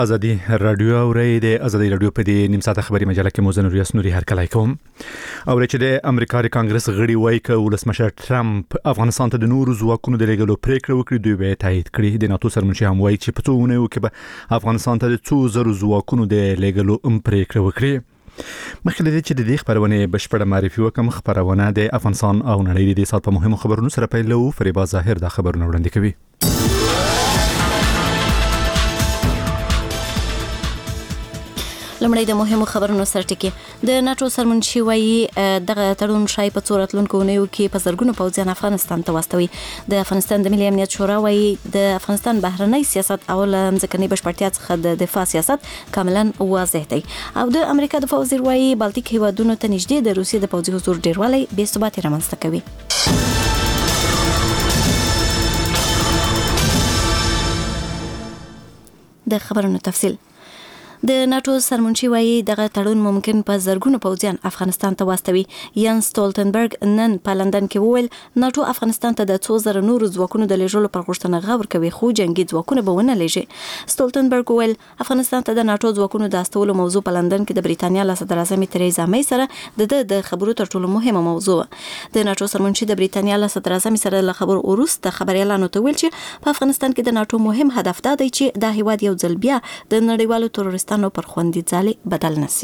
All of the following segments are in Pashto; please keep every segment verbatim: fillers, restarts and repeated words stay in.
ازادي رادیو اوري د ازادي رادیو په دې نیم ساعته خبري مجله کې موزن ریاست نوري هر کله کوم او چې د امریکا د کانګرس غړي وایي ک ولسمشر ټرمپ افغانستان ته د نورو ځواکونو د لګلو پریکړه وکړي دوی به تایید کړي د ناتو سرمنشي هم وایي چې په څونه یو کې به افغانستان ته د څو زرو ځواکونو د لګلو ام پریکړه وکړي. مخکې د چې د دې خبرونه بشپړه معرفي وکم خبرونه د افغانستان او نړۍ د سات په مهمو خبرونو سره پیلو فریبا ظاهر د خبرونه وړاندې کوي. لمړی د مهمو خبرونو سرټکی د ناتو سرمنشي وایي دغه تړون شای په صورتلونکو نیو کې په زرګونو پوځیان افغانستان ته واستوي. د افغانستان د ملي امنیت شورا وایي د افغانستان بهرنی سیاست او لمځکني بشپړتیا څخه د دفاع سیاست کاملا واضح دی او د امریکا د وزیر وایي بالټیک هیوادونو ته نږدې د روسیې د پوځي حضور ډیروالی بې ثباتي رامنځته کوي. د خبرونو تفصیل د ناتو سرمنشي وایي دغه تړون ممکن په زرګونو پوځیان افغانستان ته واستوي. یان سټولټنبرګ نن په لندن کې وویل ناتو افغانستان ته د څو زره نورو ځواکونو د لېږلو پر غوښتنه غور کوي خو جنگي ځواکونه به ونه لېږي. سټولټنبرګ وویل افغانستان ته د ناتو ځواکونو د استولو موضوع په لندن کې د بریتانیا له صدر اعظم تریزا مې سره د د خبرو تر ټولو مهمه موضوع. د ناتو سرمنشي د بریتانیا له صدر اعظم سره له خبرو وروسته خبريالانو ته ویل چې په افغانستان کې د ناتو مهم هدف دا دی چې د هیواد یو ځل بیا د نړیوالو تروریستانو پر خوندي ځالي بدل نسی.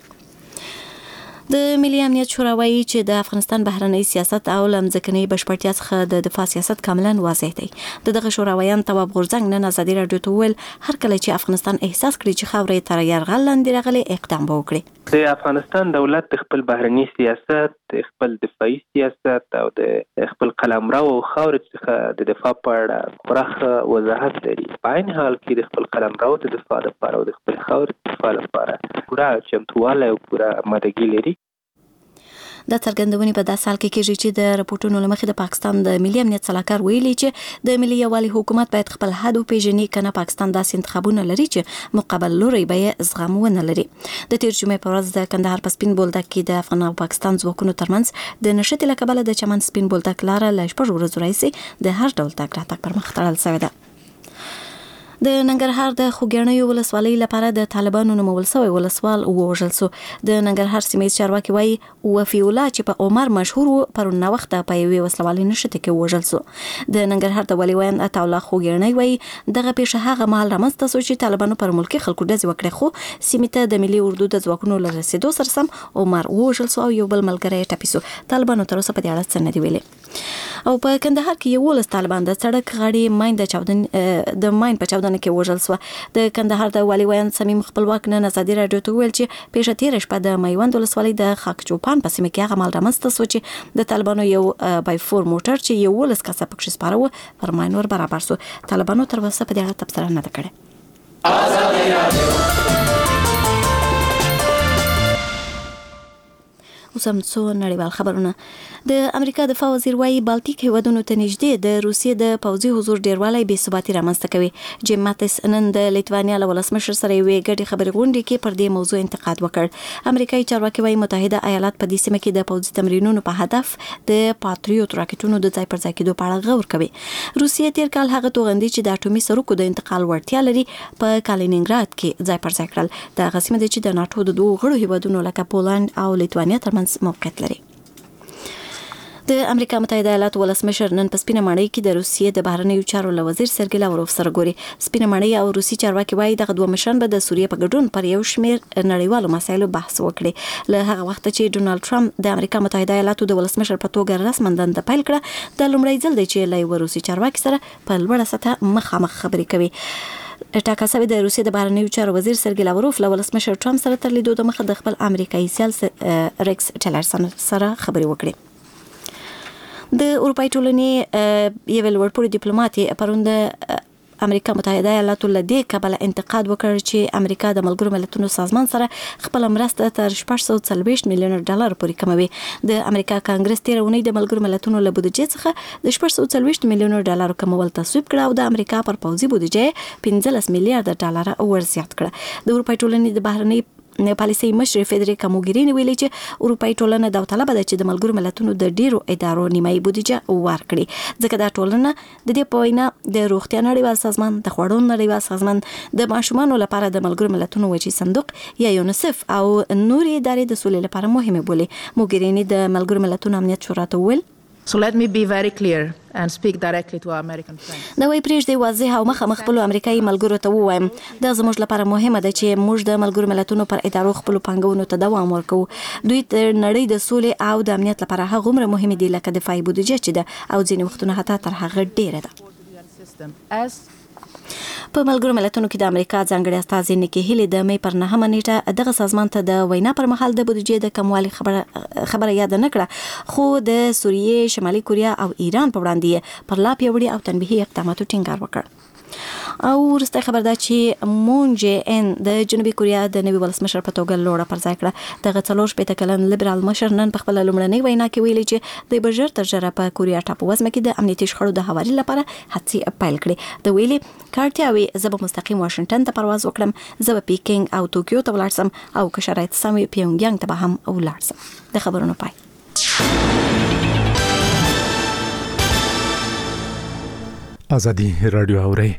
د ملي امنیت شورا وایي چې د افغانستان بهرنی سیاست او لمځکني بشپړتیا څخه د دفاع سیاست کاملا واضح دی. دغه شوراویان تواب غورځنګ نن ازادي رادیو ته ویل هر کله چې افغانستان احساس کړي چې خاورې تر یرغل لاندې راغلي اقدام به وکړي. د افغانستان دولت د خپل بهرنی سیاست، د خپل دفاعي سیاست او د خپل قلمرو او خاورې څخه د دفاع په اړه پوره وضاحت لري. په عین حال کې د خپل قلمرو د دفاع لپاره او د خپل خاورې د دفاع لپاره پوره چمتووالی او پوره آمادګي لري. د څرګندونې په داسې حال کې کېږي چې د راپورټونو لمخې د پاکستان د ملي امنیت صلاحکار ویلي چې د ملي یووالي حکومت باید خپل حد وپیژني کنه پاکستان داسې انتخابونه لري چې مقابل لوري به زغم ونه لري. د تیر جمعې په ورځ د کندهار په سپین بولدک کې د افغان او پاکستان ځواکونو ترمنځ د نشټې له کبله د چمن سپین بولدک لاره له شپږ ورځو راهیسې د هر ډول تګ راتګ پر مخ تړل شوې ده. د ننګرهار د خوګیاڼیو ولسوالۍ لپاره د طالبانو نومول شوی ولسوال ووژل شو. د ننګرهار سیمې چارواکي وایي وفي الله چې په عمر مشهور و پرون وخت په یوې وسلوالۍ نشته کې ووژل شو. د ننګرهار د ولیوان عطا الله خوګیاڼی وایي دغه پیښه هغه مهال رامنځته شو چې طالبانو پر ملکي خلکو ډزې وکړې خو سیمې ته د ملي اردو د ځواکونو له رسېدو سره سم عمر ووژل شو او یو بل ملګری یې ټپي شو. طالبانو تر اوسه په دې اړه څه نه دي ویلي. او په کندهار کې یولس طالبان د سړک غاړې ماین د چاودن د ماین په چاودنه کې وژل شو. د کندهار د والیوان سمیم خپلواک نن ازادي رادیو ته ویل چې پیښه تیر شپه د میوند ولسوالۍ د خاکچوپان په سیمه کې هغه مال رامنځته شو چې د طالبانو یو بای فور موټر چې یو ولس کسه پکښ سپاره پر ماین ور برابر شو. طالبانو تر اوسه په دې اړه تبصره نه ده کړې. ازادي رادیو اوسم څو نړیوال خبرونه. د امریکا دفاع وزیر وایي بالټیک هیوادونو ته نږدې د روسیې د پوځي حضور ډیروالی بې ثباتي رامنځته کوي. جیم ماتس نن د لیتوانیا له ولسمشر سره یوې ګډې خبرې غونډې کې پر دې موضوع انتقاد وکړ. امریکایي چارواکي وایي متحده ایالات په دې سیمه کې د پوځي تمرینونو په هدف د پاتریوت راکټونو د ځای پر ځای کېدو په اړه غور کوي. روسیې تیر کال هغه توغندي چې د اټومي سرکو د انتقال وړتیا لري په کالینینګراد کې ځای پر ځای کړل. د غسیمه د چې د ناتو د دوه غړو هیوادونو لکه پولند او لیتوانیا ترمنځ موقعیت لري. د امریکا متحده ایالات ولسمشر نن په سپینه ماڼۍ کې د روسیې د بهرنیو چارو له وزیر سرګی لاوروف سره ګوري. سپینه ماڼۍ او روسي چارواکي وایي دغه دوه مشران به د سوریې په ګډون پر یو شمېر نړیوالو مسایلو بحث وکړي. له هغه وخت چې ډونالد ټرمپ د امریکا متحده ایالاتو د ولسمشر په توګه رسماً دنده پیل کړه د لومړي ځل دی چې له یو روسي چارواکي سره په لوړه سطحه مخامخ خبرې کوي. ټاکل شوی د روسیې د بهرنیو چارو وزیر سرګی لاوروف له ولسمشر ټرمپ سره تر لیدو د مخه د خپل امریکایي سیال ریکس ټیلرسن سره خبرې وکړي. د اروپای ټولنې یو لوړپوړي ډیپلوماټ پرون د امریکا متحده ایالاتو له دې کبله انتقاد وکړ چې امریکا د ملګرو ملتونو سازمان سره خپل مرسته تر شپږ سوه څلوېښت میلیونه ډالر پورې کموي. د امریکا کانګرس تیر اونۍ د ملګرو ملتونو له بودیجې څخه د شپږ سوه څلوېښت میلیونه ډالر کمول تصویب کړ او د امریکا پر پوځي بودیجې پنځلس میلیارډ ډالر ور زیات کړ. د اروپای ټولنې د بهرنۍ پالیسي مشر فدریکا موګرینی ویلي چې اروپאי ټولنه داوطلبه ده چې د ملګرو ملتونو د ډیرو ادارو نیمایي بودیجه ورکړي ځکه دا ټولنه د دې په وینا د روغتیا نړیوال سازمان د خوړو نړیوال سازمان د ماشومانو لپاره د ملګرو ملتونو وچی صندوق یا یونیسف او نوري ادارې د سولې لپاره مهمه بولي. موګرینی د ملګرو ملتونو امنیت شورا ته ویل So let me be very clear and speak directly to our American friends. دا وی پرېږدي واضح او مخامخ خپل امریکایي ملګرو ته ووایم دا زموږ لپاره مهمه ده چې موږ د ملګرو ملتونو پر ادارو خپل پنګونو ته دوام ورکوو. دوی تر نړۍ د سولې او د امنیت لپاره هغومره مهمه دي لکه دفاعي بودیجه چې ده او ځینې وختونه حتی تر هغه ډیره ده. As په ملګرو ملتونو کې د امریکا ځانګړي استازي نیکی هیلی د مې پر نهمه نیټه دغه سازمان ته د وینا پر مهال د بودیجې د کموالي خبره خبره یاد نه کړه خو د سوریې، شمالي کوریا او ایران په وړاندې پر لا پیوړي او تنبیهي اقداماتو ټینګار وکړ. او ورسته خبر ده چې مون جې ان د جنوبي کوریا د نوي ولسمشر په توګه لوړه پر ځای کړه. دغه څلور شپېته کلن لیبرال مشر نن په خپل لومړنۍ وینا کې ویلي چې د بشر تر ژره په کوریا ټاپو وزمه کې د امنیتي شخړو د هواري لپاره هڅې پیل کړې. د ویلي کارتیاوي زه به مستقیم واشنگټن ته پرواز وکړم، زه به پیکینګ او توکیو ته ولاړ سم او که شرایط سم وي پیونګیانګ ته به هم ولاړ سم. د خبرونو پای. ازادي رادیو اوري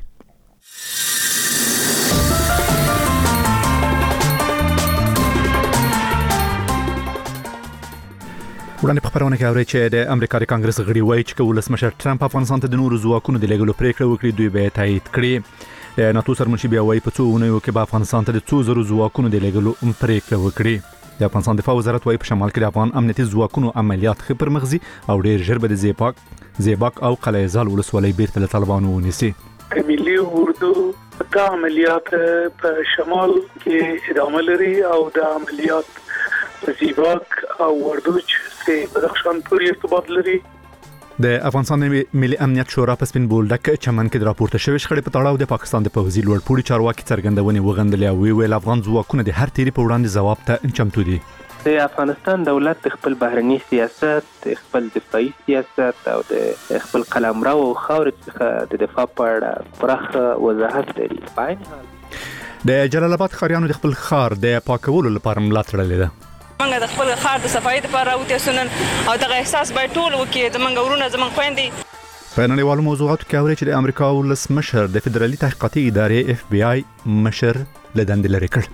وړاندې په خبرونه کې اوري چې د امریکا د کانګرس غړي وایي چې ولسمشر ټرمپ افغانستان ته د نورو ځواکونو د لېږلو پریکړه وکړي دوی به تایید کړي. د ناتو سرمنشي بیا وایي په څو ونیو کې به افغانستان ته د څو زرو ځواکونو د لېږلو پریکړه وکړي. د افغانستان دفاع وزارت وایي په شمال کې د افغان امنیتي ځواکونو عملیات ښه پر مغزي او ډېر ژر به د زیباک زیباک او قلعه زال ولسوالۍ بیرته له طالبانو ونیسي. ملي اردو دا عملیات په شمال کې ادامه لري او د عملیات په زیباک او وردوج کې بدخشان پورې ارتباط لري. د افغانستان ملي امنیت شورا په سپین بولدک چمن کې راپورته شوی شخړې په تړاو د پاکستان د پوځي لوړپوړي چارواکي څرګندونې وغندلې او ویل افغان ځواکونه د هر تیری په وړاندې ځواب ته چمتو دي. د افغانستان دولت خپل بهرني سیاست، خپل دفاعي سیاست او د خپل قلمرو او خاورې څخه د دفاع په اړه پراخ وضاحت لري. په عین حال د جلال آباد ښاریانو د خپل ښار د پاکولو لپاره ملا تړلې ده. موږ د خپل ښار د صفایي لپاره راوته سنن او دغه احساس باید ټول وکړي زمونږ ورونه زمونږ خويندې. په نړیوالو موضوعاتو کې اوري چې د امریکا ولسمشر د فدرالي تحقیقاتي ادارې اف بی آی مشر له دندې لرې کړ.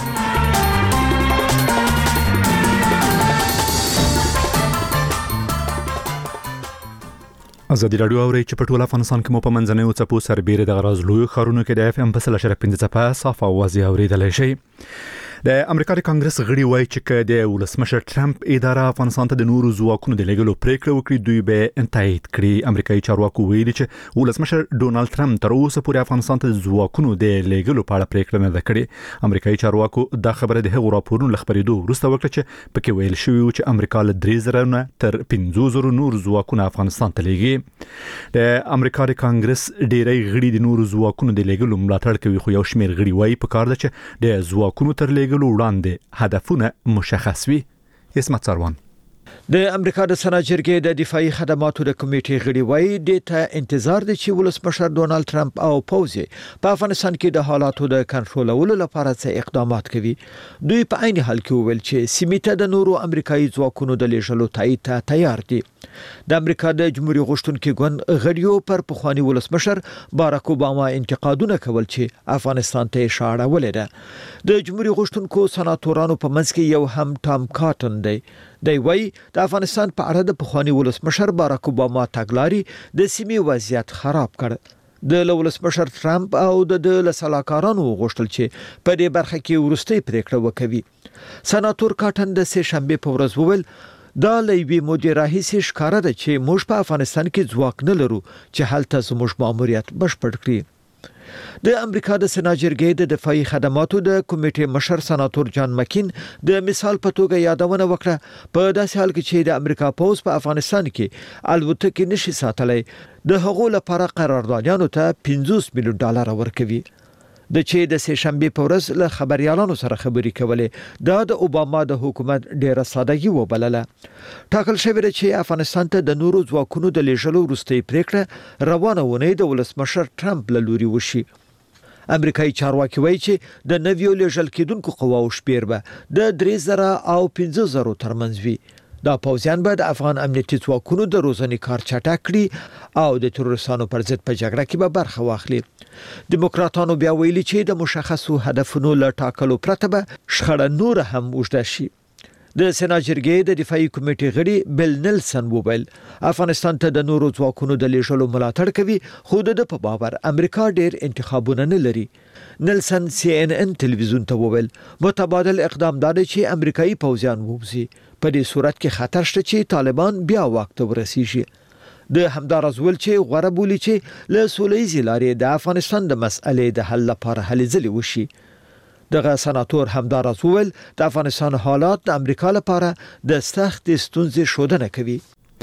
ازادي رادیو اوري چې په ټول افغانستان کې مو په منځنوي څپو سربېره د غراز لوی خارونو کې د اف ام په سل شرک پنځه څپه صاف اوازي اوریدل شي. د امریکا د کانګرس غړي وایي چې د ولسمشر ټرمپ اداره افغانستان ته د نورو ځواکونو د لېږلو پریکړه وکړي دوی به تایید کړي. امریکایي چارواکو ویلي چې ولسمشر ډونالد ټرمپ تر اوسه پورې افغانستان ته ځواکونو د لېږلو په اړه پریکړه نه ده کړې. امریکایي چارواکو دا خبره د هغو راپورونو له خبرېدو وروسته وکړه چې پکې ویل شوی و چې امریکا له درې زره نه تر پنځه زره نور ځواکونه افغانستان ته لېږي. د امریکا د کانګرس ډېری غړي د نورو ځواکونو د لېږلو ملاتړ کوي خو یو شمېر غړي وایي په کار ده چې د ځواکونو تر لېږلو وړاندې هدفونه مشخص وي. اسمت سروان د امریکا د سنا جرګې د دفاعي خدماتو د کمیټې غړي وایي د ته انتظار دي چې ولسمشر ډونالد ټرمپ او پوځ په افغانستان کې د حالاتو د کنټرولولو لپاره څه اقدامات کوي. دوی په عین حال کې ویل چې سیمه د نورو امریکایي ځواکونو د لیږلو تایید ته تیار دي. د امریکا د جمهوریت غوښتونکو ګوند غړیو پر پخوانی ولسمشر باراک اوباما انتقادونه کول چې افغانستان ته اشاره ولیده. د جمهوریت غوښتونکو سناتورانو په منځ کې یو هم ټام کاټن دی. دی وایي د افغانستان په اړه د پخوانی ولسمشر باراک اوباما تګلارې د سیمې وضعیت خراب کړ. د ولسمشر ټرمپ او د لسلاکارانو غوښتل چې په دې برخه کې ورستۍ پریکړه وکړي. سناتور کاټن د سه شنبه په ورځ وویل دا لوی مدیر راهیسي ښکارا ده چې موږ په افغانستان کې ځواک نه لرو چې هلته زموږ ماموریت بشپړ کړي. د امریکا د سنا جرګې د دفاعي خدماتو د کمیټې مشر سناتور جان مکین د مثال په توګه یادونه وکړه په داسې حال کې چې د امریکا پوز په افغانستان کې الوتکې نشي ساتلای د هغو لپاره قراردادیانو ته پنځوس میلیون ډالر ورکوي. د چې د سه شنبه په ورځ له خبريالانو سره خبرې کولې دا د اوباما د حکومت ډیره سادهګي وبلله. ټاکل شوی دی چې افغانستان ته د نورو ځواکونو د لیږلو وروستۍ پریکړه روانه ونه د ولسمشر ټرمپ له لوري وشي. امریکایي چارواکي وایي چې د نویو لېږل کېدونکو قواو شمېر به د درې زره او پنځه زره ترمنځ وي. دا پوځیان به د افغان امنیتي ځواکونو د روزنې کار چټک کړي او د تروریستانو پر ضد په جګړه کې به برخه واخلي. دیموکراتانو بیا ویلي چې د مشخصو هدفونو له ټاکلو پرته به شخړه نور هم اوږده شي. د سنا جرګې د دفاعي کمیټې غړي بیل نیلسن وویل افغانستان ته د نورو ځواکونو د لیږلو ملاتړ کوي، خو د په باور امریکا ډېر انتخابونه نه لري. نیلسن سی ان ان تلویزیون ته وویل متبادل اقدام دا دی چې امریکایي پوځیان ووځي، په دې صورت کې خطر شته چې طالبان بیا واک ته ورسیږي. د همداراز ول چې غوړه بولی چې له سولهییزې لارې د افغانستان د مسئلې د حل لپاره هلې ځلې وشي. دغه سناتور همداراز وویل د افغانستان حالات د امریکا لپاره د سخت ستونزې ښودنه کوي.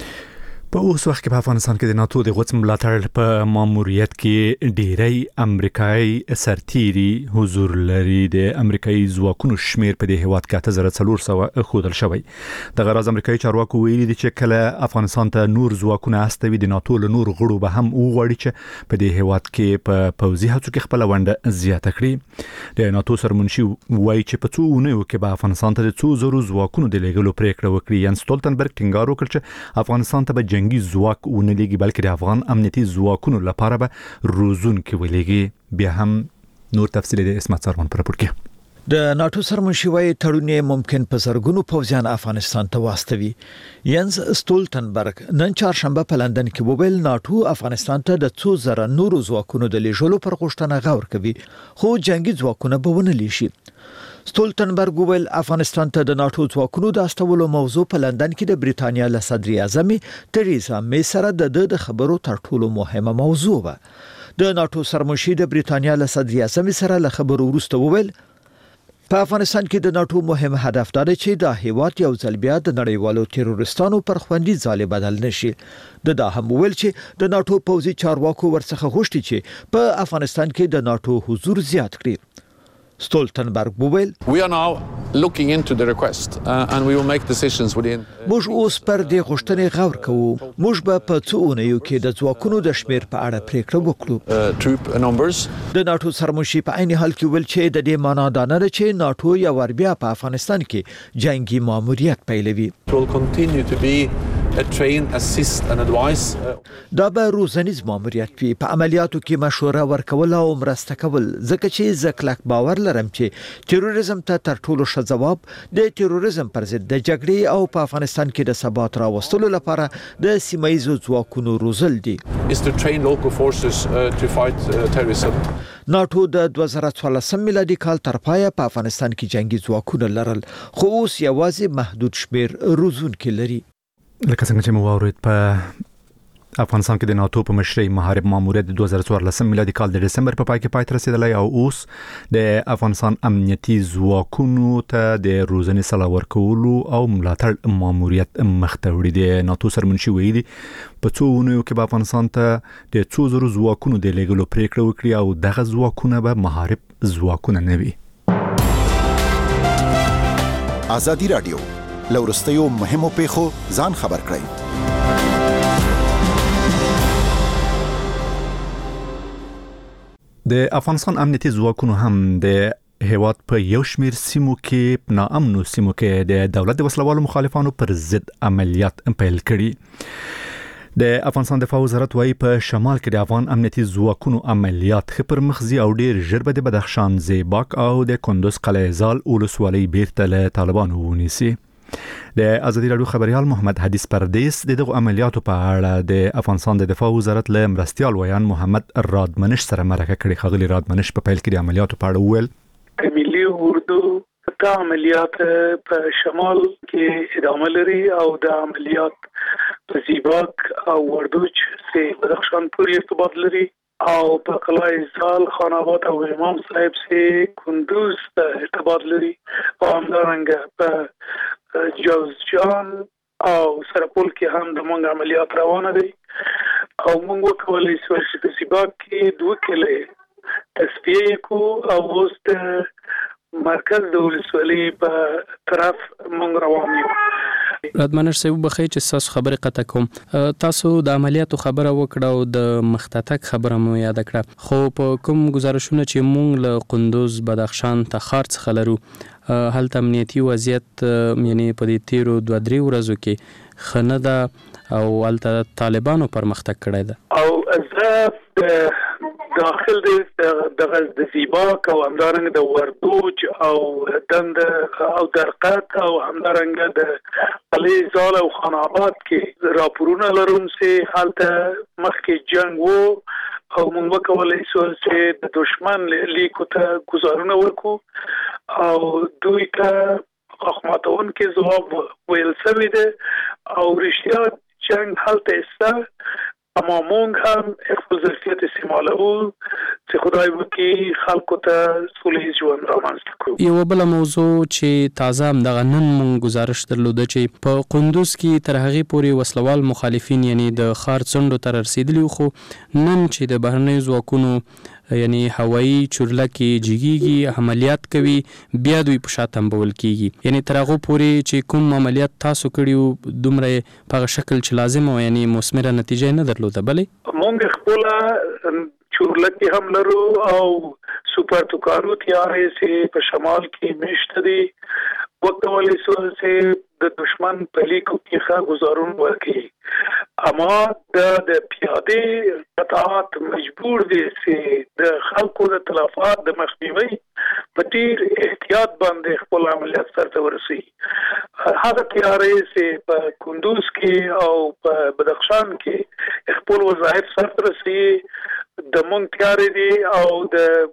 په اوس وخت کې په افغانستان کې د ناتو د غوڅ ملاتړ په ماموریت کې ډیری امریکایي سرتیري حضور لري. د امریکایي ځواکونو شمیر په دې هیواد کې اته زره څلور سوه ښودل شوی. د غراز امریکایي چارواکو ویلي دي چې کله افغانستان ته نور ځواکونه استوي د ناتو له نور غړو به هم وغواړي چې په دې هیواد کې په پوځي هڅو کې خپل ونډه زیاته کړي. د ناتو سرمنشي وایي چې په څو اونیو کې به افغانستان ته د څو زرو ځواکونو د لیږلو پریکړه وکړي. یان سټولتنبرګ ټینګار وکړ چې افغانستان ته به جنگي ځواک ونه لېږي بلکې د افغان امنیتي ځواکونو لپاره به روزونکي ولېږي. بیا هم نور تفصیل د اسمت سرمان پر راپور کې. د ناتو سرمنشي وایي تړون ممکن په زرګونو پوځیان افغانستان ته واستوي. ینز سټولتنبرګ نن چهارشنبه په لندن کې وویل ناتو افغانستان ته د څو زره نورو ځواکونو د لیږلو پر غوښتنه غور کوي، خو جنگي ځواکونه به ونه لیږي. سټولتنبرګ وویل افغانستان ته د ناتو ځواکونو د استولو موضوع په لندن کې د بریتانیا له صدر اعظم تریزا می سره د خبرو تر ټولو مهمه موضوع و. د ناتو سرمنشي د بریتانیا له صدر اعظم سره له خبرو وروسته وویل په افغانستان کې د ناتو مهم هدف دا دی چې د هیواد یو ځل بیا د نړیوالو تروریستانو پر خوندي ځای بدل نشي. د دا هم ویل چې د ناتو پوځي چارواکو ورڅخه غوښتي چې په افغانستان کې د ناتو حضور زیات کړي. سټولتنبرګ وویل We are now looking into the request uh, and we will make decisions within موږ اوس پر دې غوښتنې غور کوو. موږ به په څو اونیو کې د ځواکونو د شمیر په اړه پریکړه وکړو. uh, troop numbers. د ناتو سرمنشي په عین حال کې ویل چې د دې معنا دا نه ده چې ناتو یو ور بیا په افغانستان کې جنگي ماموریت پیلوي. It will continue to be a train, assist and advise. دا به روزنیز ماموریت وي، په عملیاتو کې مشوره ورکول او مرسته کول، ځکه چې زه کلک باور لرم چې تروریزم ته تر ټولو ښه ځواب د تروریزم پر ضد د جګړې او په افغانستان کې د ثبات راوستلو لپاره د سیمایي ځواکونو روزل دي. Is to train local forces uh, to fight uh, terrorism. ناتو د دوه زره څوارلسم میلادي کال تر پایه په افغانستان کې جنگي ځواکونه لرل، خو اوس یوازې محدود شمیر روزونکي لري. لکه څنګه چې مو واورید په افغانستان کې د ناتو په مشرۍ محارب ماموریت د دوه زره څوارلسم میلادي کال د دسمبر په پای کې پای ته رسیدلی او اوس د افغانستان امنیتي ځواکونو ته د روزنې سلاح ورکولو او ملاتړ ماموریت مخ ته وړي. د ناتو سرمنشي ویلي په څو اونیو کې به افغانستان ته د څو زرو ځواکونو د لیږلو پریکړه وکړي او دغه ځواکونه به محارب ځواکونه نه وي. ازادي رادیو لورستیو مهمو پیښو ځان خبر کړئ. د افغانستان امنیتي ځواکونو هم د هیواد په یو شمیر سیمو کې ناامنو سیمو کې د دولت د وسلوالو مخالفانو پر ضد عملیات پیل کړي. د افغانستان دفاع وزارت وايي په شمال کې د افغان امنیتي ځواکونو عملیات خپر مخزي او ډیر ژر به د بدخشان زیباک او د کندوز قلعه زال ولسوالۍ بیرته له طالبانو ونیسي. د ازادي رادیو خبريال محمد حدیث پردیس دغه عملیاتو په اړه د افغانستان د دفاع وزارت له مرستيال ویان محمد رادمنش سره مرکه کړې. خغلی رادمنش په پیل کې د عملیاتو په اړه وویل ملي اردو دا عملیات په شمال کې ادامه لري او د عملیات په زیباک او وردوج سه بدخشان پورې ارتباط لري او په قلعه زال خان آباد او امام صاحب سه کندوز ارتباط لري او همدارنګه په جوزجان او سرپول کې هم د مونږ عملیات روانه دي او مونږ وکولای شو چې په زیباک کې دوه کله تصفیه کو او اوس د مرکز د ولسوالۍ په طرف مونږ روان یو رادمنر صاحب بخیر چې تاسو خبره قطع کوم. تاسو د عملیاتو خبره وکړه او د مختتک خبره مو یاد کړه، خو په کوم گزارشونه چې مونږ له قندوز بدخشان تخار څخه لرو هلته امنیتي وضعیت یعنی په دې تیرو دوه درې ورځو کې خنه ده او هلته طالبانو پرمختګ کړی ده او زه داخل د د زیباک او همدارنګه د وردوج او دند او درقت او همدارنګه د قلعه زال او خان آباد کې راپورونه لرم چې هلته مخکې جنگ وو او موږ وکولای شو چې د دشمن لیکو ته گزارونه ورکو او دوی ته اخماتون کې ځواب ویل شوی دی او رښتیا جنگ هلته است، اما مونږ هم خپل ظرفیت استعمالوو چې خدای وکړي خلکو ته سولهییز ژوند رامنځته کړو. یو بل موضوع چې تازه همدغه نن مونږ گزارش درلوده چې په قندوز کې تر هغې پورې وسلوال مخالفین یعنی د ښار څنډو ته رسېدلي، خو نن چې د بهرنیو ځواکونو یعنی هوایي چورلکې جګیږي عملیات کوي بیا دوی په شا تنبول کیږي، یعنی تر هغو پورې چې کوم عملیات تاسو کړي دومره په هغه شکل چې لازم او یعنی مثمره نتیجه نه درلوده. بلې مونږ خپله چورلکې هم لرو او سوپر توکارو تیارې چې په شمال کې میشته دي وکولای شو چې د دشمن په لیکو کې ښه گزارون ورکړي، اما د پیاده قطعات مجبور دي چې د خلکو د تلفات د مخنیوي په ډیر احتیاط باندې خپل عملیات سرته ورسوي. هغه تیارې چې په کندوز کې او په بدخشان کې خپل وظایف سرته رسوي د مونږ تیارې دي او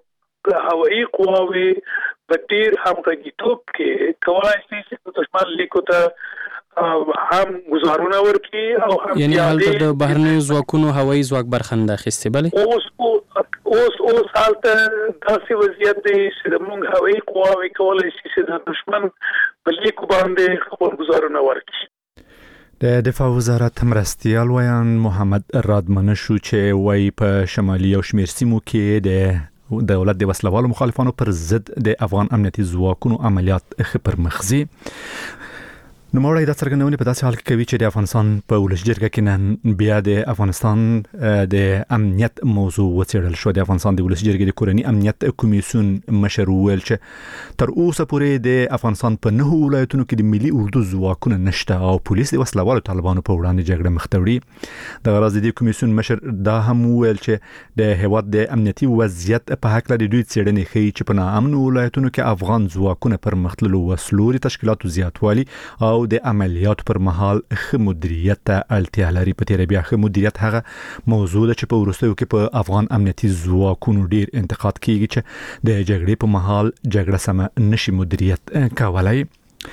د هوایي قواوي په ډیر همغږیتوب کې کولای شي چې دشمن لیکو ته هم گزارونه ورکړي او هم یعنی هلته د بهرنیو ځواکونو هوایي ځواک برخه نه اخیستې. بلې اوس اوس اوس هلته داسې وضعیت دی چې د مونږ هوایي قواوې کولای شي چې د دشمن په لیکو باندې خپل گزارونه ورکړي. د دفاع وزارت مرستیال ویان محمد رادمنشو چې وایي په شمالي او شمیر سیمو کې د دولت د وسلوالو مخالفانو پر ضد د افغان امنیتي ځواکونو عملیات خپر مخزي. نو موري د څرګندونې په داسې حال کې کوي چې د افغانستان په ولس جرګه کې نن بیا د افغانستان د امنیت موضوع وڅېړل شو. د افغانستان د ولس جرګې د کورنی امنیت کمیسیون مشر ویل چې تر اوسه پورې د افغانستان په نهو ولایتونو کې د ملي اردو ځواکونه نشته او پولیس د وسلوالو طالبانو په وړاندې جګړه مخ ته وړي. د غرض د کمیسیون مشر دا هم ویل چې د هیواد د امنیتي وضعیت په حق لري دوی څېړنې ښیي چې په ناامن ولایتونو کې افغان ځواکونه پر مختللو وسلوري تشکیلاتو زیاتوالي او د عملیاتو پر مهال ښه مدیریت ته اړتیا لري. په تیره بیا ښه مدیریت هغه موضوع ده چې په وروستیو کې په افغان امنیتي ځواکونو ډیر انتقاد کیږي چې د جګړې په مهال جګړه سمه نشي مدیریت کولای.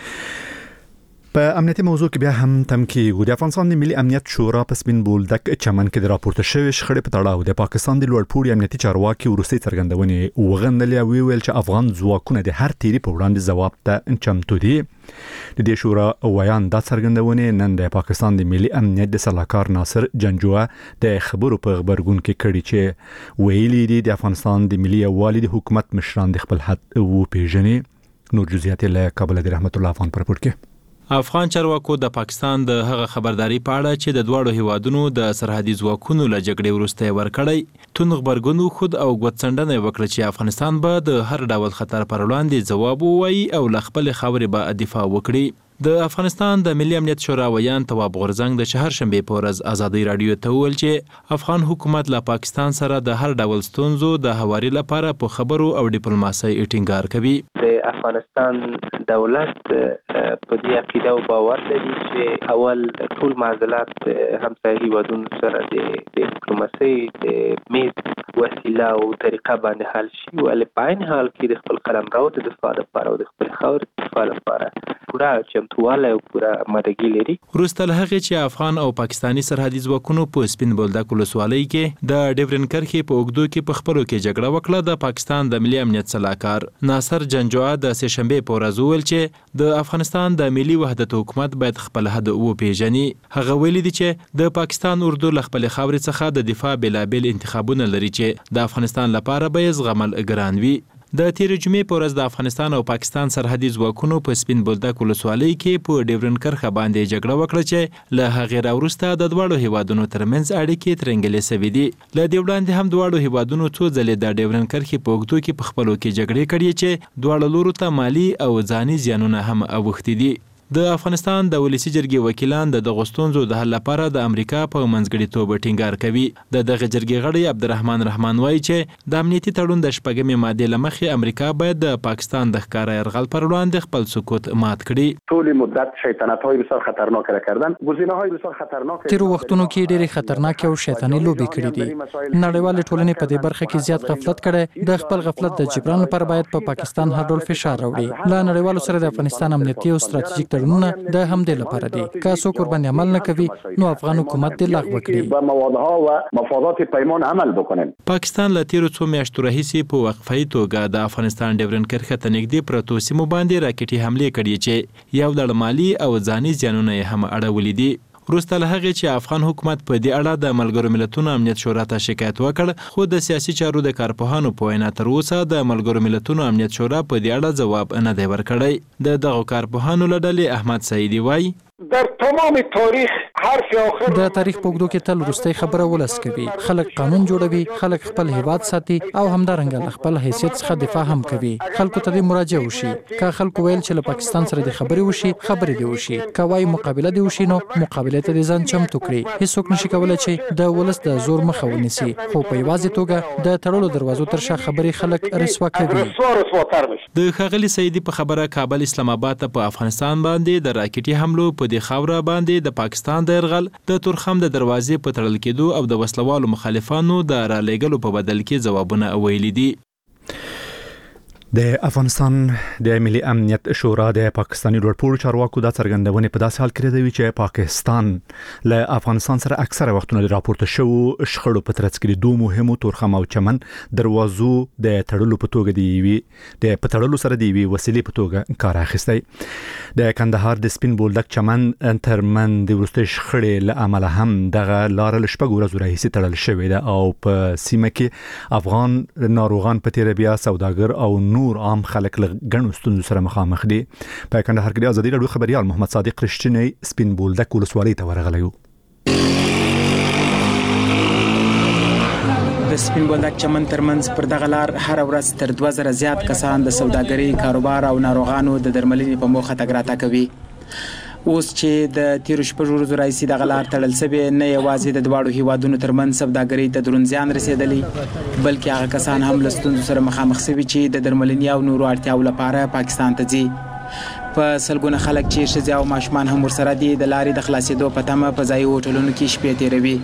په امنیتي موضوع کې بیا هم تم کې د افغانستان د ملي امنیت شورا په سپین بولدک چمن کې د راپورته شوی شخړې په تړاو د پاکستان د لوړپوړي امنیتي چارواکي وروستي څرګندونې وغندلې او ویل چې افغان ځواکونه د هر تیری په وړاندې ځواب ته چمتو دي. د دې شورا ویان دا څرګندونې نن د پاکستان د ملي امنیت د سلاکار ناصر جنجوه د خبرو په خبرګون کې کړي چې ویلي دي د افغانستان د ملي یووالي د حکومت مشران د خپل حد وپیژني. نور جزئیات له کابل د رحمت الله افغان پر رپورت کې. افغان چارواکو د پاکستان د هغه خبرداري په اړه چې د دواړو هیوادونو د سرحدي ځواکونو له جګړې وروسته ورکړی تون خبرګون خود او غوڅندنه وکړه چې افغانستان به د هر ډول خطر پر وړاندې ځواب ووایي او ل خپل خاورې به دفاع وکړي. د افغانستان د ملي امنیت شورا ویان تواب غورزنګ د چهارشنبه په ورځ ازادي رادیو ته ویل چې افغان حکومت له پاکستان سره د هر ډول ستونزو د هواري لپاره په خبرو او ډیپلوماسي ټینګار کوي. د افغانستان دولت په دې عقیده او باور لري چې اول ټول معضلات همسایه هیوادونو سره د ډیپلوماسي میز وسیله او طریقه باندې حل شي او په عین حال کې د خپل قلمرو د دفاع لپاره او د خپل خاور د دفاع لپاره پورا چمتواله او پورا آمادګي لري. وروسته له هغې چې افغان او پاکستاني سرحدي ځواکونو په سپین بولدک ولسوالۍ کې د ډیورن کرښې په اوږدو کې په خپلو کې جګړه وکړه، د پاکستان د ملي امنیت سلاکار ناصر جنجوه د سه شنبې په ورځ وویل چې د افغانستان د ملي وحدت حکومت باید خپل حد وپیژني. هغه ویلي دي چې د پاکستان اردو له خپل خاورې څخه د دفاع بېلابېل انتخابونه لري چې د افغانستان لپاره به یې زغمل ګران وي. د تیرې جمعې په ورځ د افغانستان او پاکستان سرحدي ځواکونو په سپین بولدک ولسوالۍ کې په ډیورن کرښه باندې جګړه وکړه چې له هغې راوروسته د دواړو هیوادونو ترمنځ اړیکې ترنګلې سوي دي. له دې وړاندې هم دواړو هیوادونو څو ځلې د ډیورن کرښې په اوږدو کې په خپلو کې جګړې کړې چې دواړو لورو ته مالي او ځاني زیانونه هم اوښتي دي. د افغانستان د ولسی جرګې وکیلان د دغو ستونزو د حل لپاره د امریکا په منځګړیتوب ټینګار کوي. د دغه جرګې غړی عبدالرحمن رحمان وایي چې د امنیتي تړون د شپږمې مادې له مخې امریکا باید د پاکستان د ښکاره یرغل پر وړاندې خپل سکوت مات کړي. طول مدت شیطنت‌های بسیار خطرناک را کردن. گزینه‌های بسیار خطرناک تیرو وختونو کې ډېرې خطرناک او شیطاني لوبې کړې دي. نړیوالې ټولنې په دې برخه کې زیات غفلت کړی. د خپل غفلت د جبران لپاره باید په پاکستان هر ډول فشار راوړي. له نړیوالو سره د افغانستان امنیتي او ستراتیژیک تړونونه د همدې لپاره دي. که څوک ورباندې عمل نه کوي نو افغان حکومت دې لغوه کړي. به موادها و مفادات پیمان عمل بکنیم. پاکستان له تیرو څو میاشتو راهیسې په وقفه‌ای توګه د افغانستان ډیورن کرښه ته نږدې پرتو سیمو باندې راکټي حملې کړې چې یو لړ مالي او ځاني زیانونه یې هم اړولي دي. وروسته له هغې چې افغان حکومت په دې اړه د ملګرو ملتونو امنیت شورا ته شکایت وکړ، خو د سیاسي چارو د کارپوهانو په وینا تر اوسه د ملګرو ملتونو امنیت شورا په دې اړه ځواب نه دی ورکړی. د دغو کارپوهانو له ډلې احمد سعیدي وایي در تمام تاریخ حرف آخر د تاریخ په اوږدو کې تل وروستۍ خبره ولس کوي. خلک قانون جوړوي، خلک خپل هیواد ساتي او همدارنګه له خپل حیثیت څخه دفاع هم کوي. خلکو ته دې مراجعه وشي. که خلکو ویل چې له پاکستان سره د خبرې وشي، خبرې دې وشي. که وایي مقابله دې وشي نو مقابله ته دې ځان چمتو کړي. هیڅوک نشي کولی چې د ولس د زور مخه ونیسي، خو په یوازې توګه د تړلو دروازو تر شا خبرې خلک رسوا کوي. د ښاغلي سعیدي په خبره کابل اسلام آباد ته په افغانستان باندې د راکټي حملو په دې خاوره باندې د پاکستان د یرغل د تورخم د دروازې په تړل کېدو او د وسلوالو مخالفانو د رالېږلو په بدل کې ځوابونه ویلي دي. د افغانستان د ملي امنیت شورا د پاکستاني لوړپوړو چارواکو د څرګندونې په داسې حال کې ردوي چې پاکستان له افغانستان سره اکثره وختونه د راپورته شوو شخړو په ترڅ کې د دوه مهمو تورخم او چمن دروازو د تړلو په توګه دی وی د پټړلو سره دی وی وسیلې په توګه کار اخیستی. د کندهار د سپین بولدک چمن ترمن د ورستۍ شخړې له امله هم دغه لار له شپږ ورځو راهیسې تړل شوې ده او په سیمه کې افغان ناروغان په تیر بیا سوداګر او نور عام خلک له ګڼو ستونزو سره مخامخ دي. په کندهار کې د ازادي راډیو خبريال محمد صادق رښتینی سپین بولدک ولسوالۍ ته ورغلی و. د سپین بولدک چمن ترمنځ پر دغه لار هر ورځ تر دوه زره زیات کسان د سوداګرۍ، کاروبار او ناروغانو د درملنې په موخه تګ راتګ کوي. اوس چې د تیرو شپږ ورځو راهیسې دغه لار تړل سوې، نه یوازې د دواړو هیوادونو ترمنځ سوداګرۍ ته دروند زیان رسېدلی، بلکې هغه کسان هم له ستونزو سره مخامخ سوي چې د درملنې او نورو اړتیاو لپاره پاکستان ته ځي. په سلګونه خلک چې ښځې او ماشومان هم ورسره دي د لارې د خلاصېدو په تمه په ځایي هوټلونو کې شپې تېروي.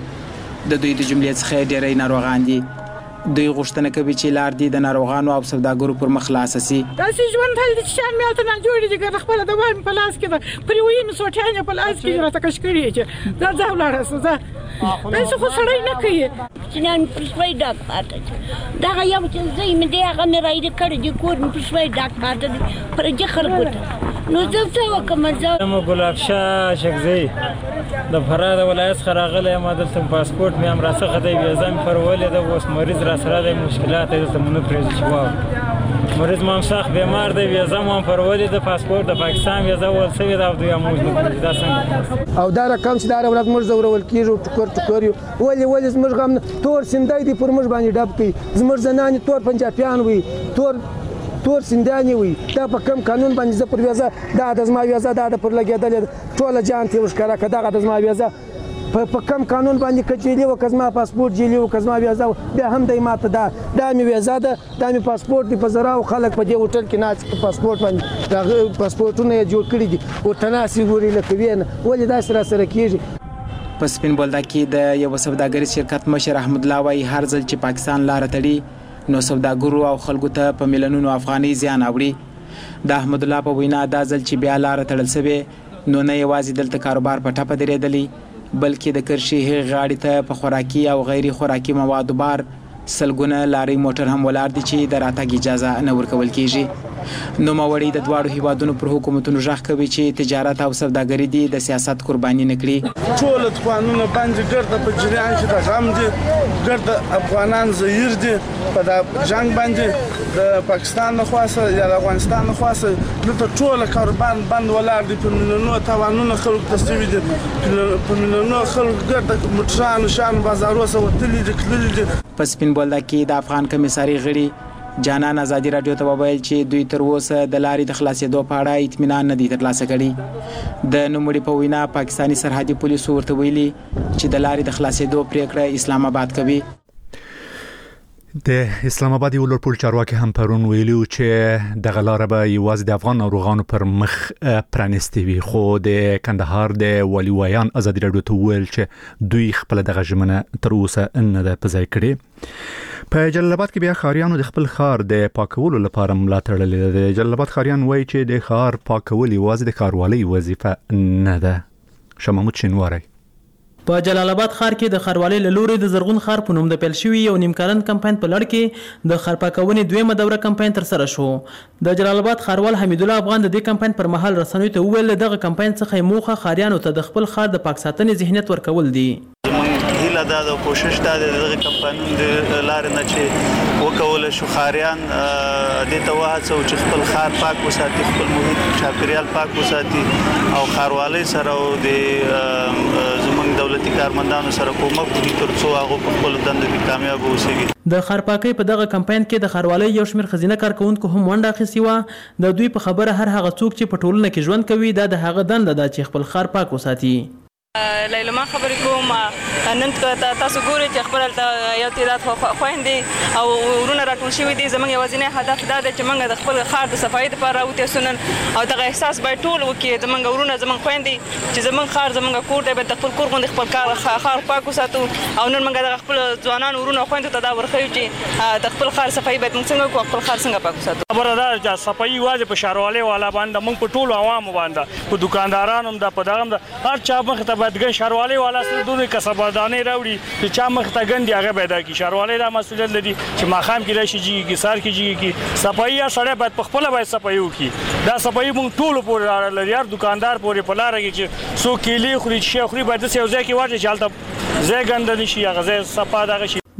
د دوی د جملې څخه ډېری ناروغان دي. دوی غوښتنه کوي چې لار دې د ناروغانو او سوداګرو پر مخ خلاصه سي. داسې ژوند هلته چې شان مې هلته نه جوړېږي، ګره خپله دوا مې په لاس کې ده، پرې ویي مې سوټیان یې په لاس کې راته کش کړي چې ځه ځه ولاړه سه ځه. داسې خو سړی نه کوي. چینیان مې پر سوی ډاک پاته دي. دغه یو چې ځای مې دی هغه مې رایډې کړی دي، کور مې پر سوی ډاک پاته دي پردي خلکو ته. نو زه څه وکړم؟ زه م ګلاب شاه شکزی د فراه د ولایت څخه راغلی یم. دلته پاسپورټ مې هم راڅخه دی، ویزه مې پرولې ده. اوس مریض راسره دی، مشکلات یې دلته مو نه پرېږدي چې واو مریض مو هم سخت بیمار دی، ویزه مو هم پرولې ده، پاسپورټ د پاکستان ویزه ول سوې ده او دوی هم موږ نه پرېږدي. دا څنګه او دا رقم چې دا هره ورځ موږ ځورول کېږو، ټوکر ټوکر یو. ولې ولې زموږ غم تور سیندی دی پر موږ باندې ډب کوي. زموږ زنانې تور پنجابیان وي، تور تور سیندانې وي. دا په کم قانون باندې زه پر ویزه، دا د زما ویزه دا د پر لګېدلې ټوله جان ترې ورښکاره کړه. دغه د زما ویزه په کم قانون باندې که جیلي وه، که زما پاسپورټ جیلي وه، که زما ویزه وه، بیا هم دی ماته دا دا مې ویزه ده، دا مې پاسپورټ دی. په زراو خلک په دې هوټل کې ناست په پاسپورټ باندې دغه پاسپورټونه یې جوړ کړي دي، ورته ناستې ګوري لکه وینه. ولې داسې راسره کېږي؟ په سپین بولدک کې د یو سوداګریز شرکت مشر احمد الله وایي هر ځل چې پاکستان لاره تړي نو سوداګرو او خلکو ته په میلیونونو افغانۍ زیان اوړي. د احمد الله په وینا دا ځل چې بیا لاره تړل سوې نو نه یوازې دلته کاروبار په ټپه درېدلی، بلکې د کرښې هغې غاړې ته په خوراکي او غیر خوراکي موادو بار سلګونه لارۍ موټر هم ولاړ دي چې د راتګ اجازه نه ورکول کېږي. نوموړی د دواړو هیوادونو پر حکومتونو ژغ کوي چې تجارت او سوداګري دي د سیاست قرباني نه کړي. ټول افغانانو باندې ګرد په جریان کې د غم دي، ګرد افغانان زهیر دي په د جنگ باندې د پاکستان نه خاصه یا د افغانستان نه خاصه د ټول کاروبار بند ولاړ دي. په مليونونو توانونه خلک تسوي دي، په مليونونو خلک ګرد موټران شان بازارو سره تللي دي کړلي دي. په سپین بولدک کې د افغان کمیساري غړي جانان ازادي رادیو ته وویل چې دوی تر اوسه د لارې د خلاصېدو په اړه اطمینان نه دی ترلاسه کړی. د نوموړي په وینا پاکستاني سرحدي پولیسو ورته ویلي چې د لارې د خلاصېدو پریکړه اسلام آباد کوي. د اسلام آباد یو لوړ چارواکي هم پرون ویلو چې د غلاره به یوازې د افغان ناروغانو پر مخ پرانستي وي، خو د کندهار د والي ویان ازادي رادیو ته ویل چې دوی خپل دغه ژمنه تر اوسه نه ده په ځای کړې. په جلال آباد کې بیا خاریانو د خپل خار د پاکولو لپاره ملاتړ لري. د جلال آباد خاریان وایي چې د خار پاکول یوازې د کاروالۍ وظیفه نه ده. شمامود شینواری په جلال آباد ښار کې د ښاروالۍ له لوري د زرغون ښار په نوم د پیل شوي یو نیمکارن کمپاین په لړ کې د ښار پاکونې دویمه دوره کمپاین ترسره شو. د جلال آباد ښاروال حمید الله افغان د دې کمپاین پر مهال رسنیو ته وویل دغه کمپاین څخه موخه ښاریانو ته د خپل ښار د پاک ساتنې ذهنیت ورکول دي. هیله دا د کوشش دا د دغه کمپاینونو د لارې نه چې وکول شو ښاریان دې ته وهڅو چې خپل ښار پاک وساتي، خپل محیط چاپیریال پاک وساتي او ښاروالۍ سره او د زموږ دولتي کارمندانو سره کومک وکړي ترڅو هغه په خپل دندو کې کامیاب اوسي. د ښار پاکۍ په دغه کمپاین کې د ښاروالۍ یو شمېر ښځینه کارکوونکو هم ونډه اخیستې وه. د دوی په خبره هر هغه څوک چې په ټولنه کې ژوند کوي دا د هغه دنده ده چې خپل ښار پاک وساتي. لیلما خبرې کوم نن تاسو ګورئ چې خپل یو تعداد خویندې او ورونه راټول شوي دي. زموږ یوازینی هدف دا دی چې موږ د خپل ښار د صفایي دپاره راوتېسو نن او دغه احساس باید ټول وکړي، زموږ ورونه زموږ خویندې چې زموږ ښار زموږ کور دی باید د خپل کور غوندې خپل کار ښار پاک وساتو. او نن موږ دغه خپل ځوانان ورونه او خویندو ته دا ورښیو چې د خپل ښار صفایي باید موږ څنګه وکړو، خپل ښار څنګه پاک وساتو. خبره دا چې صفایي یوازې په ښاروالۍ والا باندې موږ په ټولو عوامو باندې په دوکاندارانو هم دا په دغه هم دا هر چا مخې ته باید ګڼ ښاروالۍ والا سره دوی کسبګرانې راوړي چې چا مخ ته ګندي هغه پیدا کی. ښاروالۍ دا مسؤلیت لري چې ماښام کې راشي جیږي سار کې جیږي صفایي سړی باید په خپله باید صفایي وکړي. دا صفایي موږ ټولو پورې اړه لري، هر دوکاندار پورې په لاره کې چې څوک کیلې خوري شی خوري باید داسې یو ځای کې واچوي چې هلته ځای ګنده نه شي، هغه ځای صفا دغه شي.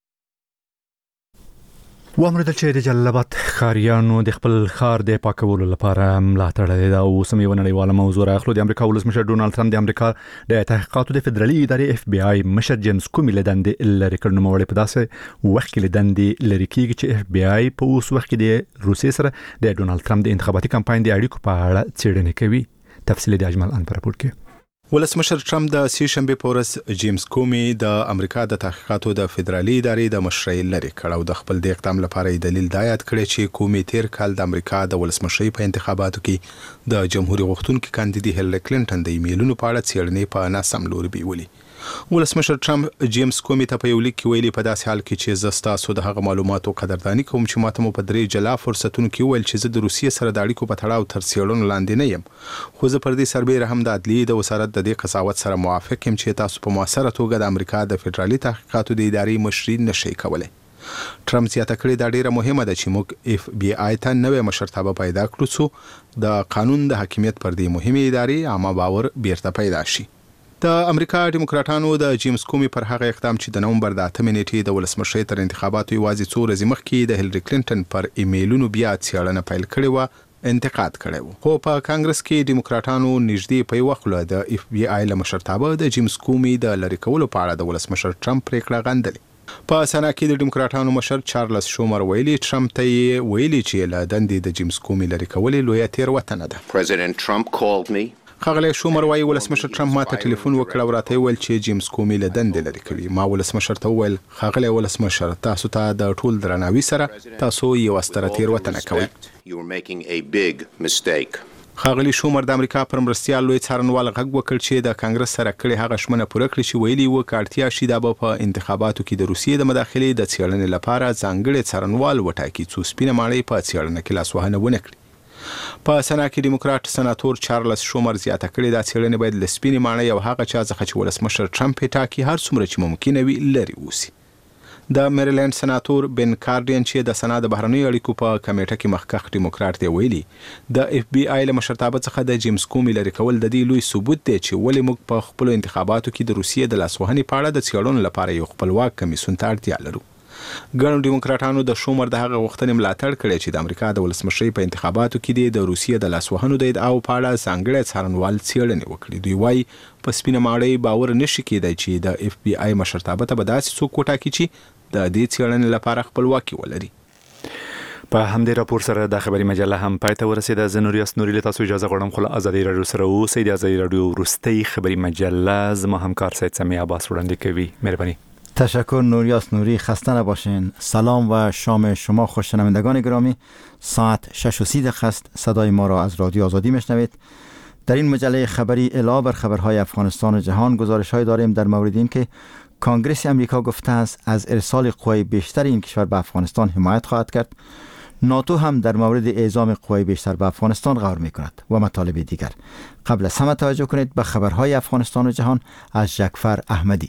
وامردل چې د جلال آباد ښاریانو د خپل ښار د پاکولو لپاره ملاتړ لري. دا اوس هم یوه نړیواله موضوع راخلو. د امریکا ولسمشر ډونالډ ټرمپ د امریکا د تحقیقاتو د فدرالي ادارې اف بی آی مشر جیمز کومي له دندې لرې کړ. نوموړی په داسې وخت کې له دندې لرې کېږي چې اف بی آی په اوس وخت کې د روسیې سره د ډونالډ ټرمپ د انتخاباتي کمپاین د اړیکو په اړه څېړنې کوي. تفصیل د اجمل ان په راپور کې. ولسمشر ټرمپ د سې شنبه په ورځ جیمز کومي د امریکا د تحقیقاتو د فدرالي ادارې د مشرۍ لري کړ او د خپل د اقدام لپاره دلیل دا یاد کړی چې کومي تیر کال د امریکا د ولسمشرۍ په انتخاباتو کې د جمهوریت غوښتونکو کاندید هیلری کلینټن د ایمیلونو په اړه څېړنې په ناسم لوري بیولې. ولسمشر ټرمپ جیمز کومي ته په یو لیک کې ویلي په داسې حال کې چې زه ستاسو د هغه معلوماتو قدرداني کوم چې ماته مو په درې جلا فرصتونو کې ویل چې زه د روسیې سره د اړیکو په تړاو تر څېړنو لاندې نه یم، خو زه پر دې سربیره هم د عدلیې د وزارت د دې قضاوت سره موافق یم چې تاسو په مؤثره توګه د امریکا د فدرالي تحقیقاتو د ادارې مشري نشئ کولی. ټرمپ زیاته کړې دا ډیره مهمه ده چې موږ اف بی آی ته نوې مشرتابه پیدا کړو څو د قانون د حاکمیت پر دې مهمه ادارې عامه باور بیرته پیدا شي. د امریکا ډیموکراټانو د جیمز کومي پر هغه اقدام چې د نومبر د اتمې نیټې د ولسمشرۍ تر انتخاباتو یوازې څو ورځې مخکې د هیلری کلینټن پر ایمیلونو بیا څېړنه پیل کړې وه انتقاد کړی و. خو په کانګرس کې ډیموکراټانو نږدې په یوه خوله د اف بی آی له مشرتابه د جیمز کومي د لرې کولو په اړه د ولسمشر ټرمپ پریکړه غندلې. په سنا کې د ډیموکراټانو مشر چارلز شومر ویلي ټرمپ ته یې ویلي چې له دندې د جیمز کومي لرې کول لویه تېروتنه ده. President Trump called me خغلی شومر وايي ولسمشر ټرمپ ماته ټلیفون وکړ او راته ویل چې جیمز کومي له دندې لرې کوي. ما ولسمشر ته وویل خغلی ولسمشر تاسو ته تا د ټول درناوي سره تاسو یو ستره تېروتنه کوئ. You are making a big mistake. خغلی شومر د امریکا پر مرستیال لوی څارنوال غږ وکړ چې د کانګرس سره کړي هغه شمنه پوره کړي چې ویلي و کارتیا شي د په انتخاباتو کې د روسیې د مداخلې د څېړنې لپاره ځانګړي څارنوال وټاکي څو سپینه ماڼۍ په څېړنه کې لاسوهنه ونه کړي. په سنا کې ډیموکراټ سناتور چارلز شومر زیاته کړې دا څېړنې باید له سپینې ماڼۍ او هغه چا څخه چې ولسمشر ټرمپ یې ټاکي هر څومره چې ممکنه وي لرې اوسي. د میریلند سناتور بن کارډین چې د سنا د بهرنیو اړیکو په کمیټه کې مخکښ ډیموکرات دی ویلي د اف بی آی له مشرتابه څخه د جیمز کومي لري کول د دې لوی ثبوت دی چې ولې موږ په خپل انتخاباتو کې د روسیې د لاسوهنې په اړه د څېړنو لپاره یو خپلواک کمیسیون ته اړتیا لرو. ګڼو ډیموکراټانو د شومر د هغه غوښتنې ملاتړ کړې چې د امریکا د ولسمشرۍ په انتخاباتو کې د روسیې د لاسوهنو د ادعاو په اړه ځانګړی څارنوال څېړنې وکړي. دوی وایي په سپینه ماڼۍ باور نشي کېدای چې د اف بی آی مشرتابه ته به داسې څوک وټاکي چې د دې څېړنې لپاره خپلواکي ولري. په همدې راپور سره د خبري مجله هم پای ته ورسېده. زه نوریاس نوري له تاسو اجازه غواړم خو له ازادي راډیو سره اوسئ. د ازادي راډیو وروستۍ خبري مجله زما همکار سید سمیع عباس وړاندې کوي. مهرباني. تشکر نوریاس نوری. خسته نباشین. سلام و شام شما خوش شنوندگان گرامی. ساعت شش و سی دقیقه است. صدای ما را از رادیو آزادی میشنوید. در این مجله خبری علاوه بر خبرهای افغانستان و جهان گزارش‌های داریم در مورد این که کنگره امریکا گفته است از ارسال قوای بیشتر این کشور به افغانستان حمایت خواهد کرد. ناتو هم در مورد اعزام قوای بیشتر به افغانستان غور می‌کند و مطالب دیگر. قبل از همه توجه کنید به خبرهای افغانستان و جهان از جعفر احمدی.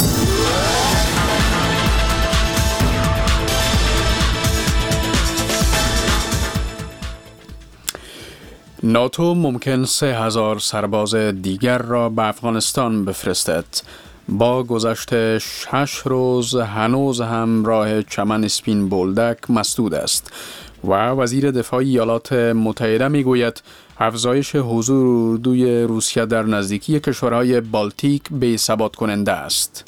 ناتو ممکن سه هزار سرباز دیگر را به افغانستان بفرستد. با گذشت شش روز هنوز هم راه چمن اسپین بولدک مسدود است و وزیر دفاع ایالات متحده میگوید افزایش حضور اردوی روسیه در نزدیکی کشورهای بالتیک بی‌ثبات کننده است.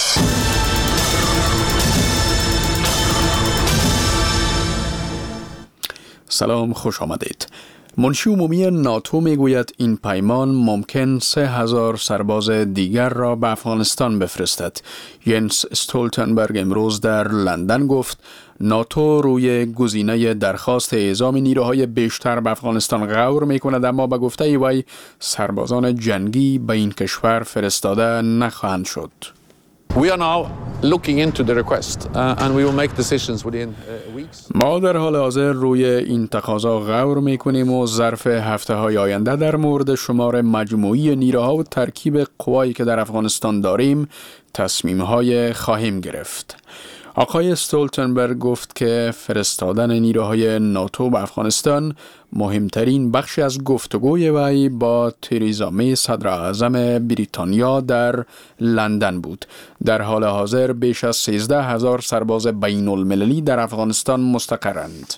سلام، خوش آمدید. منشی عمومی ناتو میگوید این پیمان ممکن سه هزار سرباز دیگر را به افغانستان بفرستد. ینس استولتنبرگ امروز در لندن گفت ناتو روی گزینه درخواست اعزام نیروهای بیشتر به افغانستان غور میکند، اما به گفته وی سربازان جنگی به این کشور فرستاده نخواهند شد. We are now looking into the request uh, and we will make decisions within uh, weeks. ما در حال حاضر روی این تقاضا غور میکنیم و ظرف هفته های آینده در مورد شمار مجموعی نیروها و ترکیب قوایی که در افغانستان داریم تصمیم های خواهیم گرفت. آقای استولتنبرگ گفت که فرستادن نیروهای ناتو به افغانستان مهمترین بخشی از گفتگوی وی با تریزا می صدر اعظم بریتانیا در لندن بود. در حال حاضر بیش از سیزده هزار سرباز بین المللی در افغانستان مستقرند.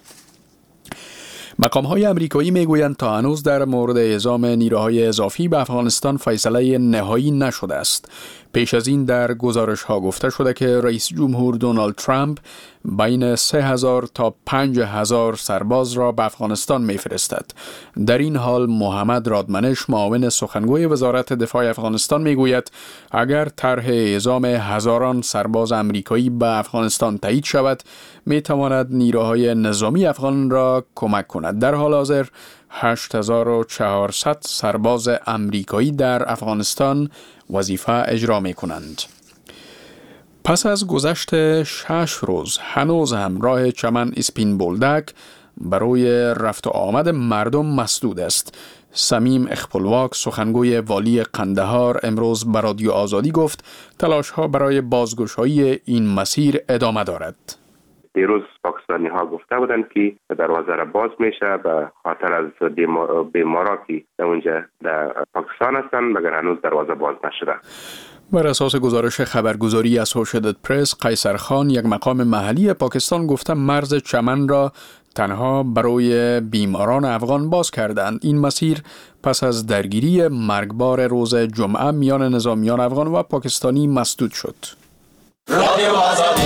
مقام‌های امریکایی میگویند تا هنوز در مورد اعزام نیروهای اضافی به افغانستان فیصله نهایی نشده است. پیش از این در گزارش‌ها گفته شده که رئیس جمهور دونالد ترامپ بین سه هزار تا پنج هزار سرباز را به افغانستان می‌فرستد. در این حال محمد رادمنش معاون سخنگوی وزارت دفاع افغانستان میگوید اگر طرح اعزام هزاران سرباز امریکایی به افغانستان تایید شود می‌تواند نیروهای نظامی افغان را کمک کند. در حال حاضر هشت هزار و چهارصد سرباز امریکایی در افغانستان وظیفه اجرا می کنند. پس از گذشت شش روز هنوز هم راه چمن اسپین بولدک برای رفت و آمد مردم مسدود است. سمیم اخپلواک سخنگوی والی قندهار امروز به رادیو آزادی گفت تلاش ها برای بازگشایی این مسیر ادامه دارد. دیروز پاکستانی ها گفته بودند که دروازه را باز میشه به خاطر از بیمارا که در اونجا در پاکستان هستند، مگر هنوز دروازه باز نشده. بر اساس گزارش خبرگزاری اسوشیتد پرس، قیصر خان یک مقام محلی پاکستان گفته مرز چمن را تنها برای بیماران افغان باز کردند. این مسیر پس از درگیری مرگبار روز جمعه میان نظامیان افغان و پاکستانی مسدود شد. رادیو آزادی.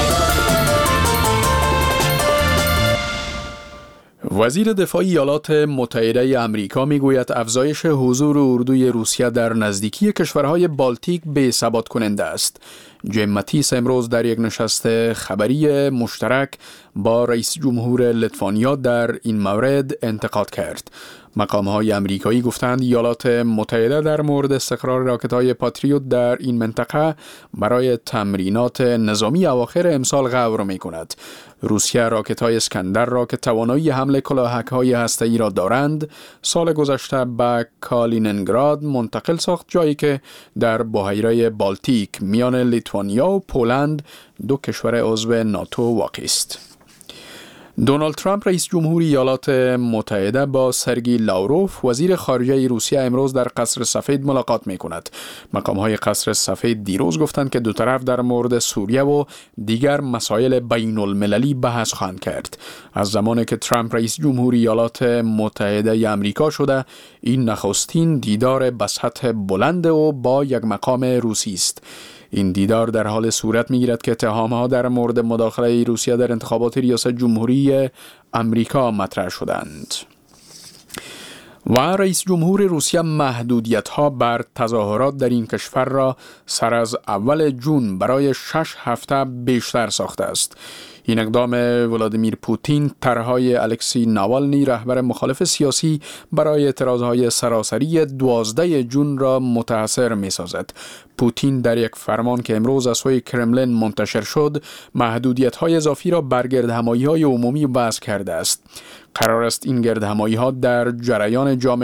وزیر دفاع ایالات متحده آمریکا میگوید افزایش حضور اردوی روسیه در نزدیکی کشورهای بالتیک بی‌ثبات کننده است. جیم ماتیس امروز در یک نشست خبری مشترک با رئیس جمهور لیتوانیا در این مورد انتقاد کرد. مقام‌های آمریکایی گفتند ایالات متحده در مورد استقرار راکت‌های پاتریوت در این منطقه برای تمرینات نظامی اواخر امسال غور می‌کند. روسیه راکت‌های اسکندر را که توانایی حمل کلاهک‌های هسته‌ای را دارند سال گذشته به کالینینگراد منتقل ساخت، جایی که در بحیره بالتیک میان لیتوانیا لیتوانیا و پولند، دو کشور عضو ناتو واقع است. دونالد ترامپ رئیس جمهوری ایالات متحده با سرگئی لاوروف وزیر خارجه روسیه امروز در قصر سفید ملاقات می کند. مقام‌های قصر سفید دیروز گفتند که دو طرف در مورد سوریه و دیگر مسائل بین المللی بحث خواهند کرد. از زمانی که ترامپ رئیس جمهوری ایالات متحده ای آمریکا شده، این نخستین دیدار به سطح بلند و با یک مقام روسی است. این دیدار در حال صورت می‌گیرد که اتهام‌ها در مورد مداخله روسیه در انتخابات ریاست جمهوری آمریکا مطرح شدند. و رئیس جمهور روسیه محدودیت‌ها بر تظاهرات در این کشور را سر از اول جون برای شش هفته بیشتر ساخته است. این اقدام ولادیمیر پوتین طرح‌های الکسی ناوالنی رهبر مخالف سیاسی برای اعتراضهای سراسری دوازده جون را متأثر می‌سازد. پوتین در یک فرمان که امروز از سوی کرملین منتشر شد، محدودیت‌های اضافی را بر گردهمایی‌های عمومی وضع کرده است. قرار است این گردهمایی‌ها در جریان جام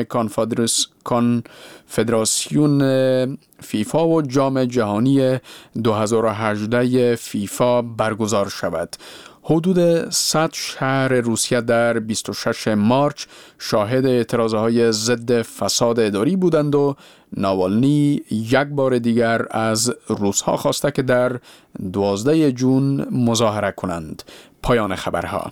کنفدراسیون فیفا و جام جهانی دو هزار و هجده فیفا برگزار شود. حدود صد شهر روسیه در بیست و ششم مارچ شاهد اعتراضهای ضد فساد اداری بودند و ناوالنی یک بار دیگر از روس‌ها خواسته که در دوازده جون مظاهره کنند. پایان خبرها.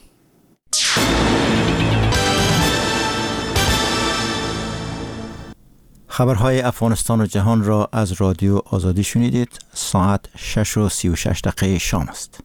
خبرهای افغانستان و جهان را از رادیو آزادی شنیدید. ساعت شش و سی و شش دقیقه شام است.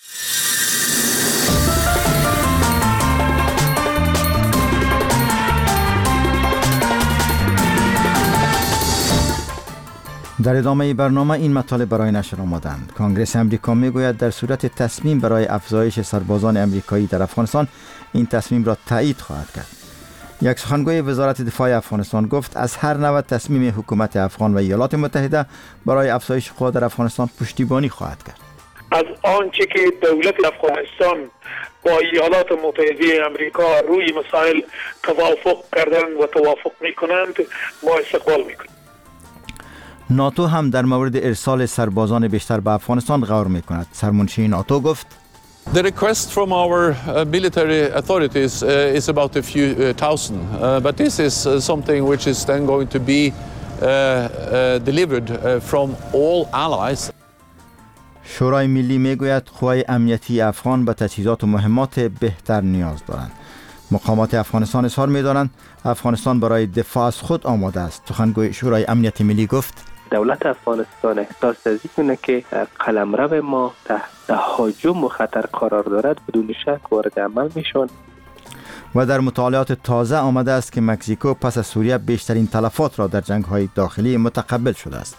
در ادامه برنامه این مطالب برای نشر آمدند. کانگرس امریکا میگوید در صورت تصمیم برای افزایش سربازان امریکایی در افغانستان، این تصمیم را تایید خواهد کرد. یک سخنگوی وزارت دفاع افغانستان گفت از هر نوع تصمیم حکومت افغان و ایالات متحده برای افزایش قوا در افغانستان پشتیبانی خواهد کرد. از آنچه که دولت افغانستان با ایالات متحده امریکا روی مسائل توافق کردن و توافق میکنند ما استقبال میکنیم. ناتو هم در مورد ارسال سربازان بیشتر به افغانستان غور میکند. سرمنشی ناتو گفت The request from our uh, military authorities uh, is about a few uh, thousand, uh, but this is uh, something which is then going to be uh, uh, delivered uh, from all allies. شورای ملی میگوید قوای امنیتی افغان به تجهیزات و مهمات بهتر نیاز دارند. مقامات افغانستان اظهار می‌دارند افغانستان برای دفاع از خود آماده است. سخنگوی شورای امنیت ملی گفت دولت افغانستان احساس از اینه که قلمرو ما تحت تهاجم و خطر قرار دارد، بدون شک وارد عمل میشون. و در مطالعات تازه آمده است که مکزیکو پس از سوریه بیشترین تلفات را در جنگ‌های داخلی متقبل شده است.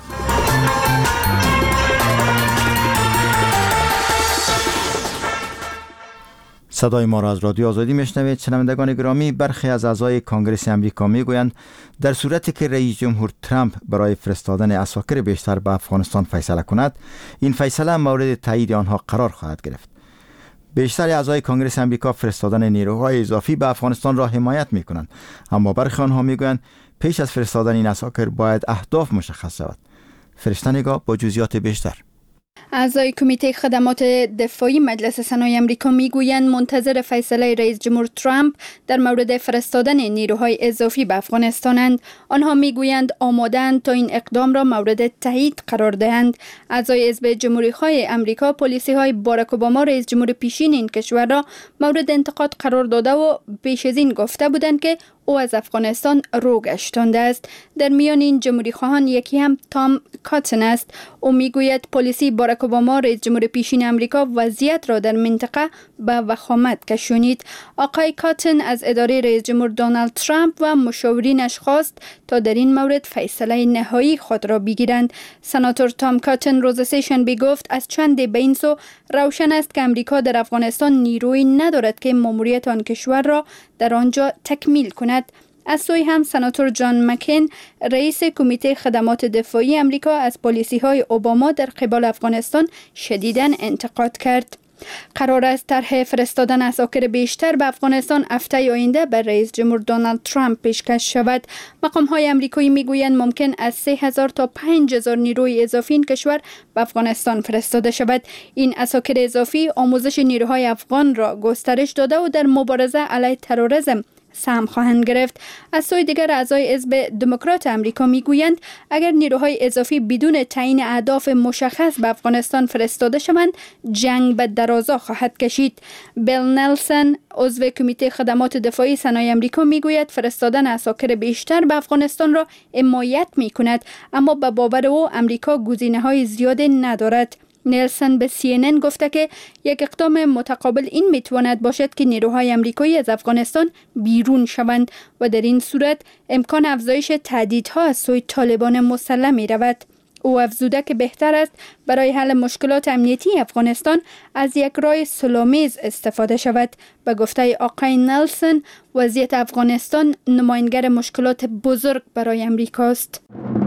صدای ما را از رادیو آزادی میشنوید. شنوندگان گرامی، برخی از اعضای کانگرس امریکا میگویند در صورتی که رئیس جمهور ترامپ برای فرستادن عساکر بیشتر به افغانستان فیصله کند، این فیصله مورد تایید آنها قرار خواهد گرفت. بیشتر اعضای کانگرس امریکا فرستادن نیروهای اضافی به افغانستان را حمایت میکنند، اما برخی آنها میگویند پیش از فرستادن این عساکر باید اهداف مشخص شود. فرشته نگاه با جزئیات بیشتر. اعضای کمیته خدمات دفاعی مجلس سنای امریکا میگویند منتظر فیصله رئیس جمهور ترامپ در مورد فرستادن نیروهای اضافی به افغانستانند. آنها میگویند آماده‌اند تا این اقدام را مورد تایید قرار دهند. اعضای حزب جمهوری‌خواه امریکا پالیسی‌های باراک اوباما رئیس جمهور پیشین این کشور را مورد انتقاد قرار داده و پیش از این گفته بودند که او از افغانستان رو گشتانده است. در میان این جمهوری خواهان یکی هم تام کاتن است. او میگوید پالیسی باراک اوباما رئیس جمهور پیشین امریکا وضعیت را در منطقه به وخامت کشانید. آقای کاتن از اداره رئیس جمهور دونالد ترامپ و مشاورینش خواست تا در این مورد فیصله نهایی خود را بگیرند. سناتور تام کاتن روز سه‌شنبه گفت از چند به این سو روشن است که امریکا در افغانستان نیرویی ندارد که ماموریت آن کشور را در آنجا تکمیل کند. از سوی هم سناتور جان مکین رئیس کمیته خدمات دفاعی امریکا از پالیسی های اوباما در قبال افغانستان شدیداً انتقاد کرد. قرار است طرح فرستادن عساکر بیشتر به افغانستان هفته آینده بر رئیس جمهور دونالد ترامپ پیشکش شود. مقام های امریکایی میگویند ممکن است سه هزار تا پنج هزار نیروی اضافی این کشور به افغانستان فرستاده شود. این عساکر اضافی آموزش نیروهای افغان را گسترش داده و در مبارزه علیه تروریسم سهم خواهند گرفت. از سوی دیگر اعضای حزب دموکرات امریکا میگویند اگر نیروهای اضافی بدون تعیین اهداف مشخص به افغانستان فرستاده شوند جنگ به درازا خواهد کشید. بیل نلسن عضو کمیته خدمات دفاعی سنای امریکا میگوید فرستادن عساکر بیشتر به افغانستان را حمایت میکند، اما به باور او امریکا گزینه‌های زیادی ندارد. نیلسن به سی ان ان گفته که یک اقدام متقابل این میتواند باشد که نیروهای امریکایی از افغانستان بیرون شوند و در این صورت امکان افزایش تهدیدها از سوی طالبان مسلح می رود. او افزوده که بهتر است برای حل مشکلات امنیتی افغانستان از یک راه صلح‌آمیز استفاده شود. به گفته آقای نیلسن وضعیت افغانستان نمایانگر مشکلات بزرگ برای امریکاست.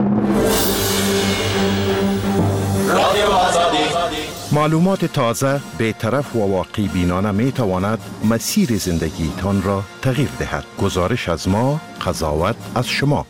معلومات تازه، بی‌طرف و واقعی بینانه می تواند مسیر زندگی تان را تغییر دهد. گزارش از ما، قضاوت از شما.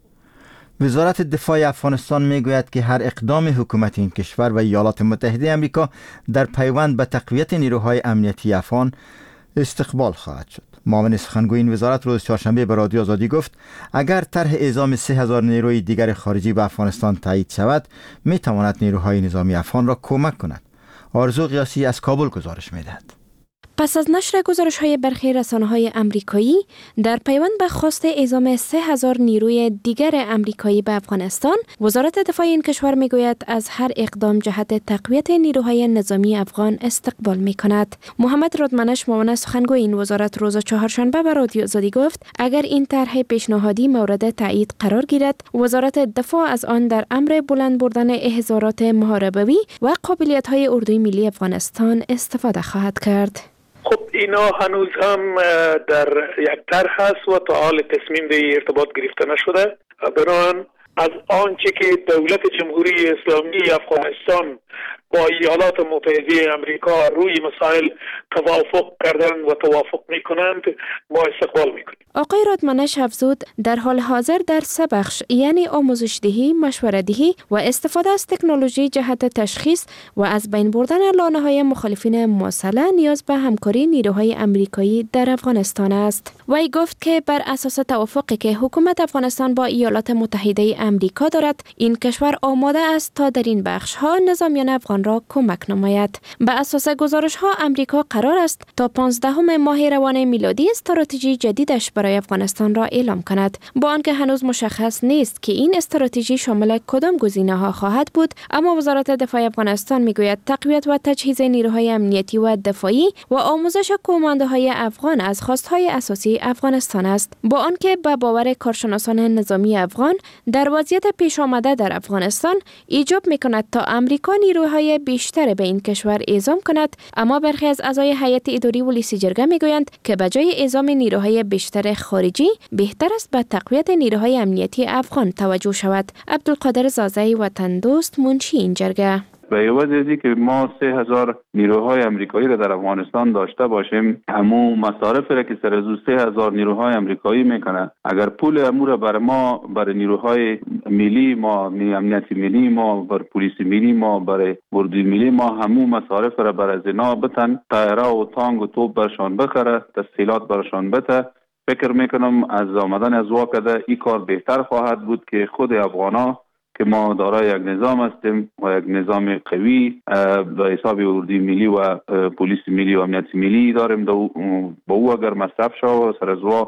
وزارت دفاع افغانستان می گوید که هر اقدام حکومت این کشور و ایالات متحده آمریکا در پیوند به تقویت نیروهای امنیتی افغان استقبال خواهد شد. معاون سخنگوی این وزارت روز چهارشنبه به رادیو آزادی گفت اگر طرح اعزام سه هزار نیروی دیگر خارجی به افغانستان تایید شود می تواند نیروهای نظامی افغان را کمک کند. آرزو قیاسی از کابل گزارش می دهد. پس از نشر گزارش‌های برخی رسانه‌های آمریکایی در پیوند به خواست اعزام سه هزار نیروی دیگر آمریکایی به افغانستان، وزارت دفاع این کشور می‌گوید از هر اقدام جهت تقویت نیروهای نظامی افغان استقبال می‌کند. محمد رادمنش معاون سخنگوی این وزارت روز چهارشنبه به رادیو آزادی گفت اگر این طرح پیشنهادی مورد تایید قرار گیرد، وزارت دفاع از آن در امر بلند بردن احضارات محاربوی و قابلیت‌های اردوی ملی افغانستان استفاده خواهد کرد. خب اینا هنوز هم در یک طرح هست و تا حال تصمیم به ارتباط گرفته نشده. بنابراین از آنچه که دولت جمهوری اسلامی افغانستان با ایالات متحده آمریکا روی مسائل توافق کردن و توافق میکنند ما استقبال میکنیم. آقای رادمنش افزود در حال حاضر در سه بخش یعنی آموزش دهی، مشوره دهی و استفاده از تکنولوژی جهت تشخیص و از بین بردن لانه‌های مخالفین مسلح نیاز به همکاری نیروهای آمریکایی در افغانستان است. وی گفت که بر اساس توافقی که حکومت افغانستان با ایالات متحده آمریکا دارد، این کشور آماده است تا در این بخش‌ها نظامیان افغان را کمک نماید. به اساس گزارش‌ها آمریکا قرار است تا پانزدهم ماه روان میلادی استراتژی جدیدش برای افغانستان را اعلام کند. با آنکه هنوز مشخص نیست که این استراتژی شامل کدام گزینه‌ها خواهد بود، اما وزارت دفاع افغانستان میگوید تقویت و تجهیز نیروهای امنیتی و دفاعی و آموزش کماندوهای افغان از خواست‌های اساسی افغانستان است. با آنکه به باور کارشناسان نظامی افغان در وضعیت پیش آمده در افغانستان ایجاب میکند تا آمریکا نیروهای بیشتر به این کشور اعزام کند، اما برخی از اعضای هیئت اداری ولیسی جرگه میگویند که به جای اعزام نیروهای بیشتر خارجی بهتر است به تقویت نیروهای امنیتی افغان توجه شود. عبدالقادر زازی وطن دوست منشی این جرگه: به عوض ازی که ما سه هزار نیروهای امریکایی را در افغانستان داشته باشیم، همون مصارف را که سر از سه هزار نیروهای امریکایی میکنه، اگر پول امور را بر ما، بر نیروهای ملی ما، امنیتی ملی ما، بر پلیس ملی ما، بر اردوی ملی ما، همون مصارف را بر از اینا بتن، طیاره و تانک و توپ برشان بخره، تسهیلات برشان بده، فکر میکنم از آمدن از واقعه این کار بهتر خواهد بود که خود افغانا که ما دارای یک نظام هستیم و یک نظام قوی به حساب اردوی ملی و پلیس ملی و امنیت ملی داریم، با او اگر مصرف شو سر از وا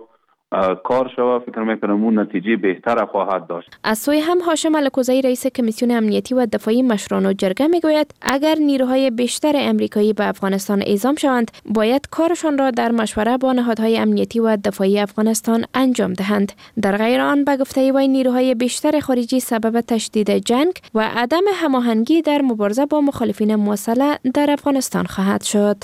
کار شو، فکر میکنم اون نتیجه بهتر خواهد داشت. از سوی هم هاشم الکوزی رئیس کمیسیون امنیتی و دفاعی مشران جرگه میگوید اگر نیروهای بیشتر امریکایی به افغانستان اعزام شوند باید کارشان را در مشوره با نهادهای امنیتی و دفاعی افغانستان انجام دهند. در غیر آن به گفته وی نیروهای بیشتر خارجی سبب تشدید جنگ و عدم هماهنگی در مبارزه با مخالفین مسلح در افغانستان خواهد شد.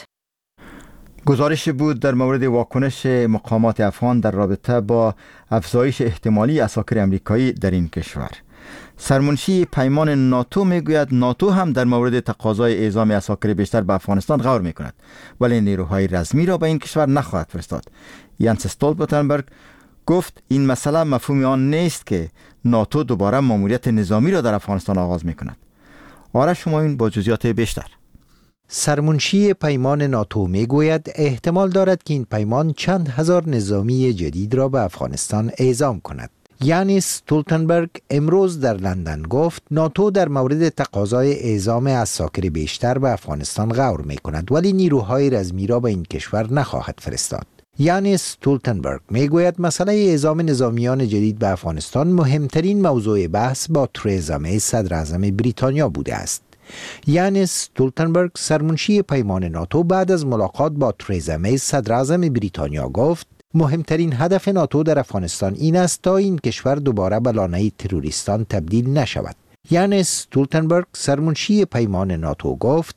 گزارش بود در مورد واکنش مقامات افغان در رابطه با افزایش احتمالی عساکر امریکایی در این کشور. سرمنشی پیمان ناتو میگوید ناتو هم در مورد تقاضای اعزام عساکر بیشتر به افغانستان غور میکند ولی نیروهای رزمی را به این کشور نخواهد فرستاد. یانس استولتنبرگ گفت این مسئله مفهوم آن نیست که ناتو دوباره ماموریت نظامی را در افغانستان آغاز میکند. آرش شمایون با جزئیات بیشتر. سرمنشی پیمان ناتو میگوید احتمال دارد که این پیمان چند هزار نظامی جدید را به افغانستان اعزام کند. یانس استولتنبرگ امروز در لندن گفت ناتو در مورد تقاضای اعزام عساکر بیشتر به افغانستان غور می کند ولی نیروهای رزمی را به این کشور نخواهد فرستاد. یانس استولتنبرگ می گوید مسئله اعزام نظامیان جدید به افغانستان مهمترین موضوع بحث با ترزا می صدر اعظم بریتانیا بوده است. یانس استولتنبرگ سرمنشی پیمان ناتو بعد از ملاقات با ترزا می صدر اعظم بریتانیا گفت مهمترین هدف ناتو در افغانستان این است تا این کشور دوباره به لانه تروریستان تبدیل نشود. یانس استولتنبرگ سرمنشی پیمان ناتو گفت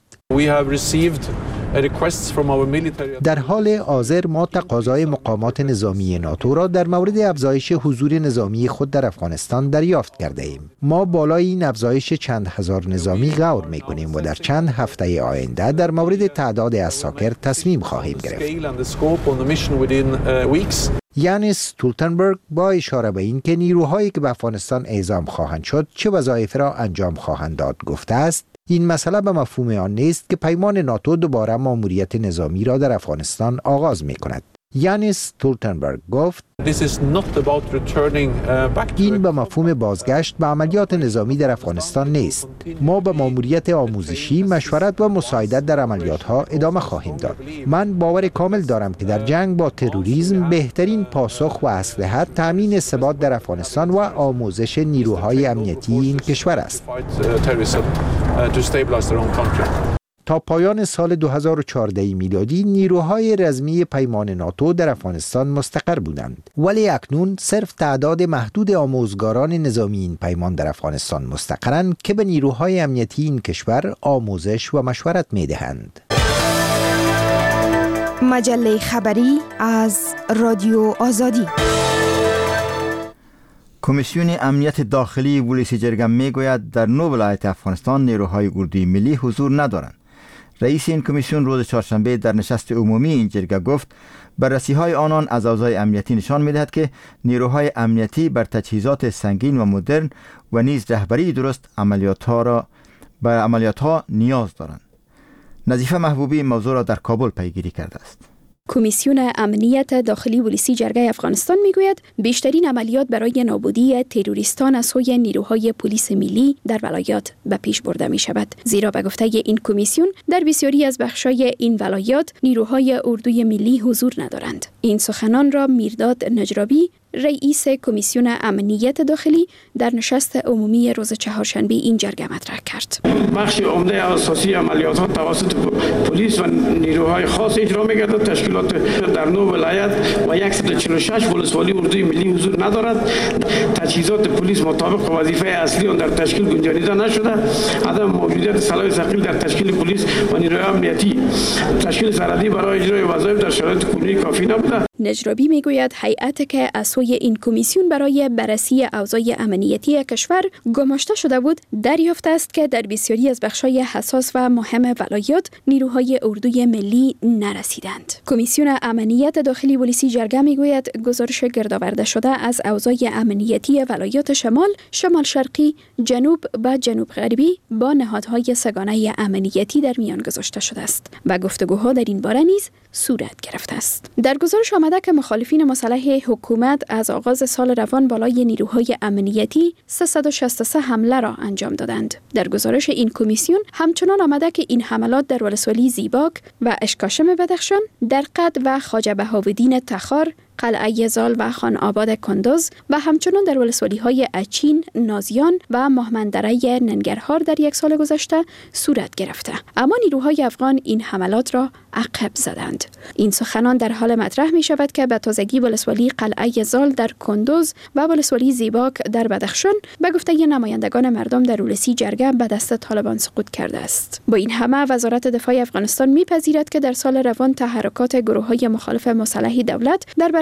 در حال حاضر ما تقاضای مقامات نظامی ناتو را در مورد افزایش حضور نظامی خود در افغانستان دریافت کرده ایم. ما بالای این افزایش چند هزار نظامی غور می کنیم و در چند هفته آینده در مورد تعداد عساکر تصمیم خواهیم گرفت. یانس استولتنبرگ با اشاره به این که نیروهایی که به افغانستان اعزام خواهند شد چه وظایف را انجام خواهند داد گفته است این مسئله به مفهوم آن نیست که پیمان ناتو دوباره ماموریت نظامی را در افغانستان آغاز می کند. یانس استولتنبرگ گفت این به مفهوم بازگشت به عملیات نظامی در افغانستان نیست. ما به ماموریت آموزشی، مشورت و مساعدت در عملیات ها ادامه خواهیم داد. من باور کامل دارم که در جنگ با تروریسم بهترین پاسخ و اسلحه تامین ثبات در افغانستان و آموزش نیروهای امنیتی این کشور است. تا پایان سال دو هزار و چهارده میلادی نیروهای رزمی پیمان ناتو در افغانستان مستقر بودند ولی اکنون صرف تعداد محدود آموزگاران نظامی این پیمان در افغانستان مستقرند که به نیروهای امنیتی این کشور آموزش و مشورت می‌دهند. مجله خبری از رادیو آزادی. کمیسیون امنیت داخلی ولسی جرگه میگوید در نو ولایت افغانستان نیروهای اردوی ملی حضور ندارند. رئیس این کمیسیون روز چهارشنبه در نشست عمومی این جرگه گفت بررسی‌های آنان از اوضاع امنیتی نشان می‌دهد که نیروهای امنیتی بر تجهیزات سنگین و مدرن و نیز رهبری درست عملیات‌ها را بر عملیات‌ها نیاز دارند. نظیفه محبوبی موضوع را در کابل پیگیری کرده است. کمیسیون امنیت داخلی ولسی جرگه افغانستان میگوید بیشترین عملیات برای نابودی تروریستان از سوی نیروهای پلیس ملی در ولایات به پیش برده می شود. زیرا به گفته این کمیسیون در بسیاری از بخشای این ولایات نیروهای اردوی ملی حضور ندارند. این سخنان را میرداد نجرابی رئیس کمیسیون امنیت داخلی در نشست عمومی روز چهارشنبه این جرگه مطرح کرد. بخش عمده اساسی عملیات توسط پلیس و نیروهای خاص اجرا می‌گردد. تشکیلات در نو ولایت و صد و چهل و شش ولسوالی اردوی ملی حضور ندارد. تجهیزات پلیس مطابق وظیفه اصلی آن در تشکیل گنجانیده نشده. عدم موجودیت سلاح ثقیل در تشکیل پلیس و نیروهای امنیتی تشکیل سرحدی برای اجرای وظایف در شرایط کنونی کافی نبوده. نجرابی میگوید هیئتی که از سوی این کمیسیون برای بررسی اوضاع امنیتی کشور گماشته شده بود دریافت است که در بسیاری از بخشای حساس و مهم ولایات نیروهای اردوی ملی نرسیدند. کمیسیون امنیت داخلی ولسی جرگه میگوید گزارش گردآورده شده از اوضاع امنیتی ولایات شمال، شمال شرقی، جنوب و جنوب غربی با نهادهای سگانه امنیتی در میان گذاشته شده است و گفتگوها در این باره نیز صورت گرفته است. در گزارش آمده که مخالفین مسلح حکومت از آغاز سال روان بالای نیروهای امنیتی سیصد و شصت و سه حمله را انجام دادند. در گزارش این کمیسیون همچنان آمده که این حملات در ولسوالی زیباک و اشکاشم بدخشان، در قد و خواجه بهاءالدین تخار، قلعه زال و خان آباد کندوز و همچنان در ولسوالی های اچین، نازیان و مهمندره ننگرهار در یک سال گذشته صورت گرفته. اما نیروهای افغان این حملات را عقب زدند. این سخنان در حال مطرح می شود که به تازگی ولسوالی قلعه زال در کندوز و ولسوالی زیباک در بدخشان به گفته نمایندگان مردم در ولسی جرگه به دست طالبان سقوط کرده است. با این همه وزارت دفاع افغانستان میپذیرد که در سال روان تحرکات گروه‌های مخالف مسلح دولت در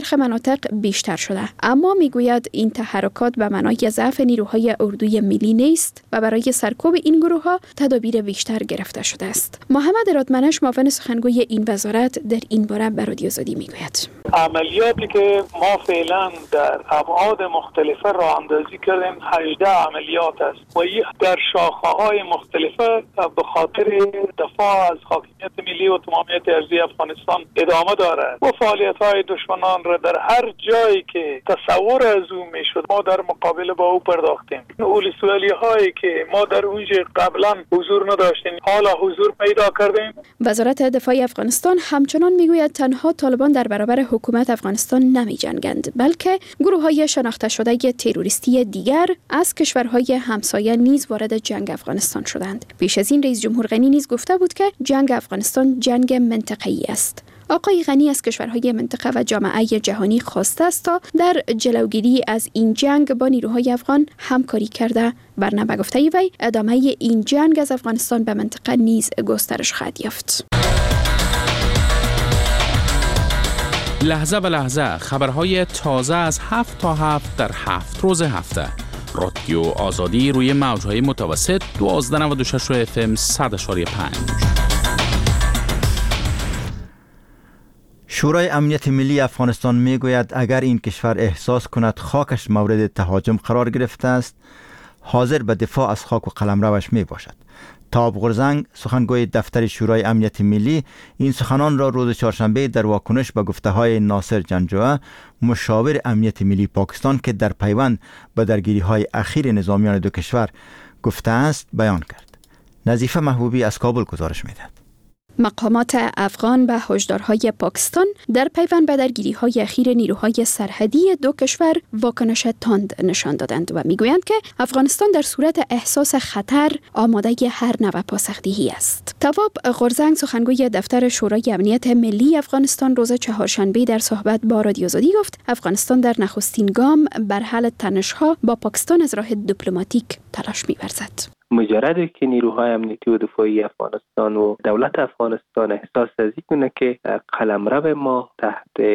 برخی مناطق بیشتر شده، اما میگوید این تحرکات به معنای ضعف نیروهای اردوی ملی نیست و برای سرکوب این گروه ها تدابیر بیشتر گرفته شده است. محمد رادمنش معاون سخنگوی این وزارت در این باره به رادیو آزادی میگوید عملیاتی که ما فعلا در ابعاد مختلفه راه اندازی کردیم هجده عملیات است و این در شاخه‌های مختلفه به خاطر دفاع از حاکمیت ملی و تمامیت ارضی افغانستان ادامه دارد و فعالیت‌های دشمنان را در هر جایی که تصور از او میشد ما در مقابله با او پرداختیم. ولسوالی‌هایی که ما در اونجا قبلا حضور نداشتیم حالا حضور پیدا کردیم. وزارت دفاع افغانستان همچنان میگوید تنها طالبان در برابر حکومت افغانستان نمی جنگند، بلکه گروه‌های شناخته شده تروریستی دیگر از کشورهای همسایه نیز وارد جنگ افغانستان شدند. پیش از این رئیس جمهور غنی نیز گفته بود که جنگ افغانستان جنگ منطقه‌ای است. آقای غنی از کشورهای منطقه و جامعه جهانی خواسته است تا در جلوگیری از این جنگ با نیروهای افغان همکاری کرده، ورنه به گفته وی ادامه این جنگ از افغانستان به منطقه نیز گسترش خواهد یافت. لحظه به لحظه خبرهای تازه از هفت تا هفت در هفت روز هفته. رادیو آزادی روی موجهای متوسط دوازده نود و شش اف ام صد و پنج. شورای امنیت ملی افغانستان میگوید اگر این کشور احساس کند خاکش مورد تهاجم قرار گرفته است، حاضر به دفاع از خاک و قلمروش می باشد. تاب غرزنگ سخنگوی دفتر شورای امنیت ملی این سخنان را روز چهارشنبه در واکنش به گفته‌های ناصر جنجوعه مشاور امنیت ملی پاکستان که در پیوند به درگیری‌های اخیر نظامیان دو کشور گفته است بیان کرد. نظیفه محبوبی از کابل گزارش می‌دهد. مقامات افغان به هشدارهای پاکستان در پیوند به درگیری‌های اخیر نیروهای سرحدی دو کشور واکنش تند نشان دادند و میگویند که افغانستان در صورت احساس خطر آماده هر نوع پاسخدهی است. تواب غرزنگ سخنگوی دفتر شورای امنیت ملی افغانستان روز چهارشنبه در صحبت با رادیو آزادی گفت افغانستان در نخستین گام بر حل تنش‌ها با پاکستان از راه دیپلماتیک تلاش می‌ورزد. مجرد که نیروهای امنیتی و دفاعی افغانستان و دولت افغانستان احساس ازی کنه که قلمرو ما تحت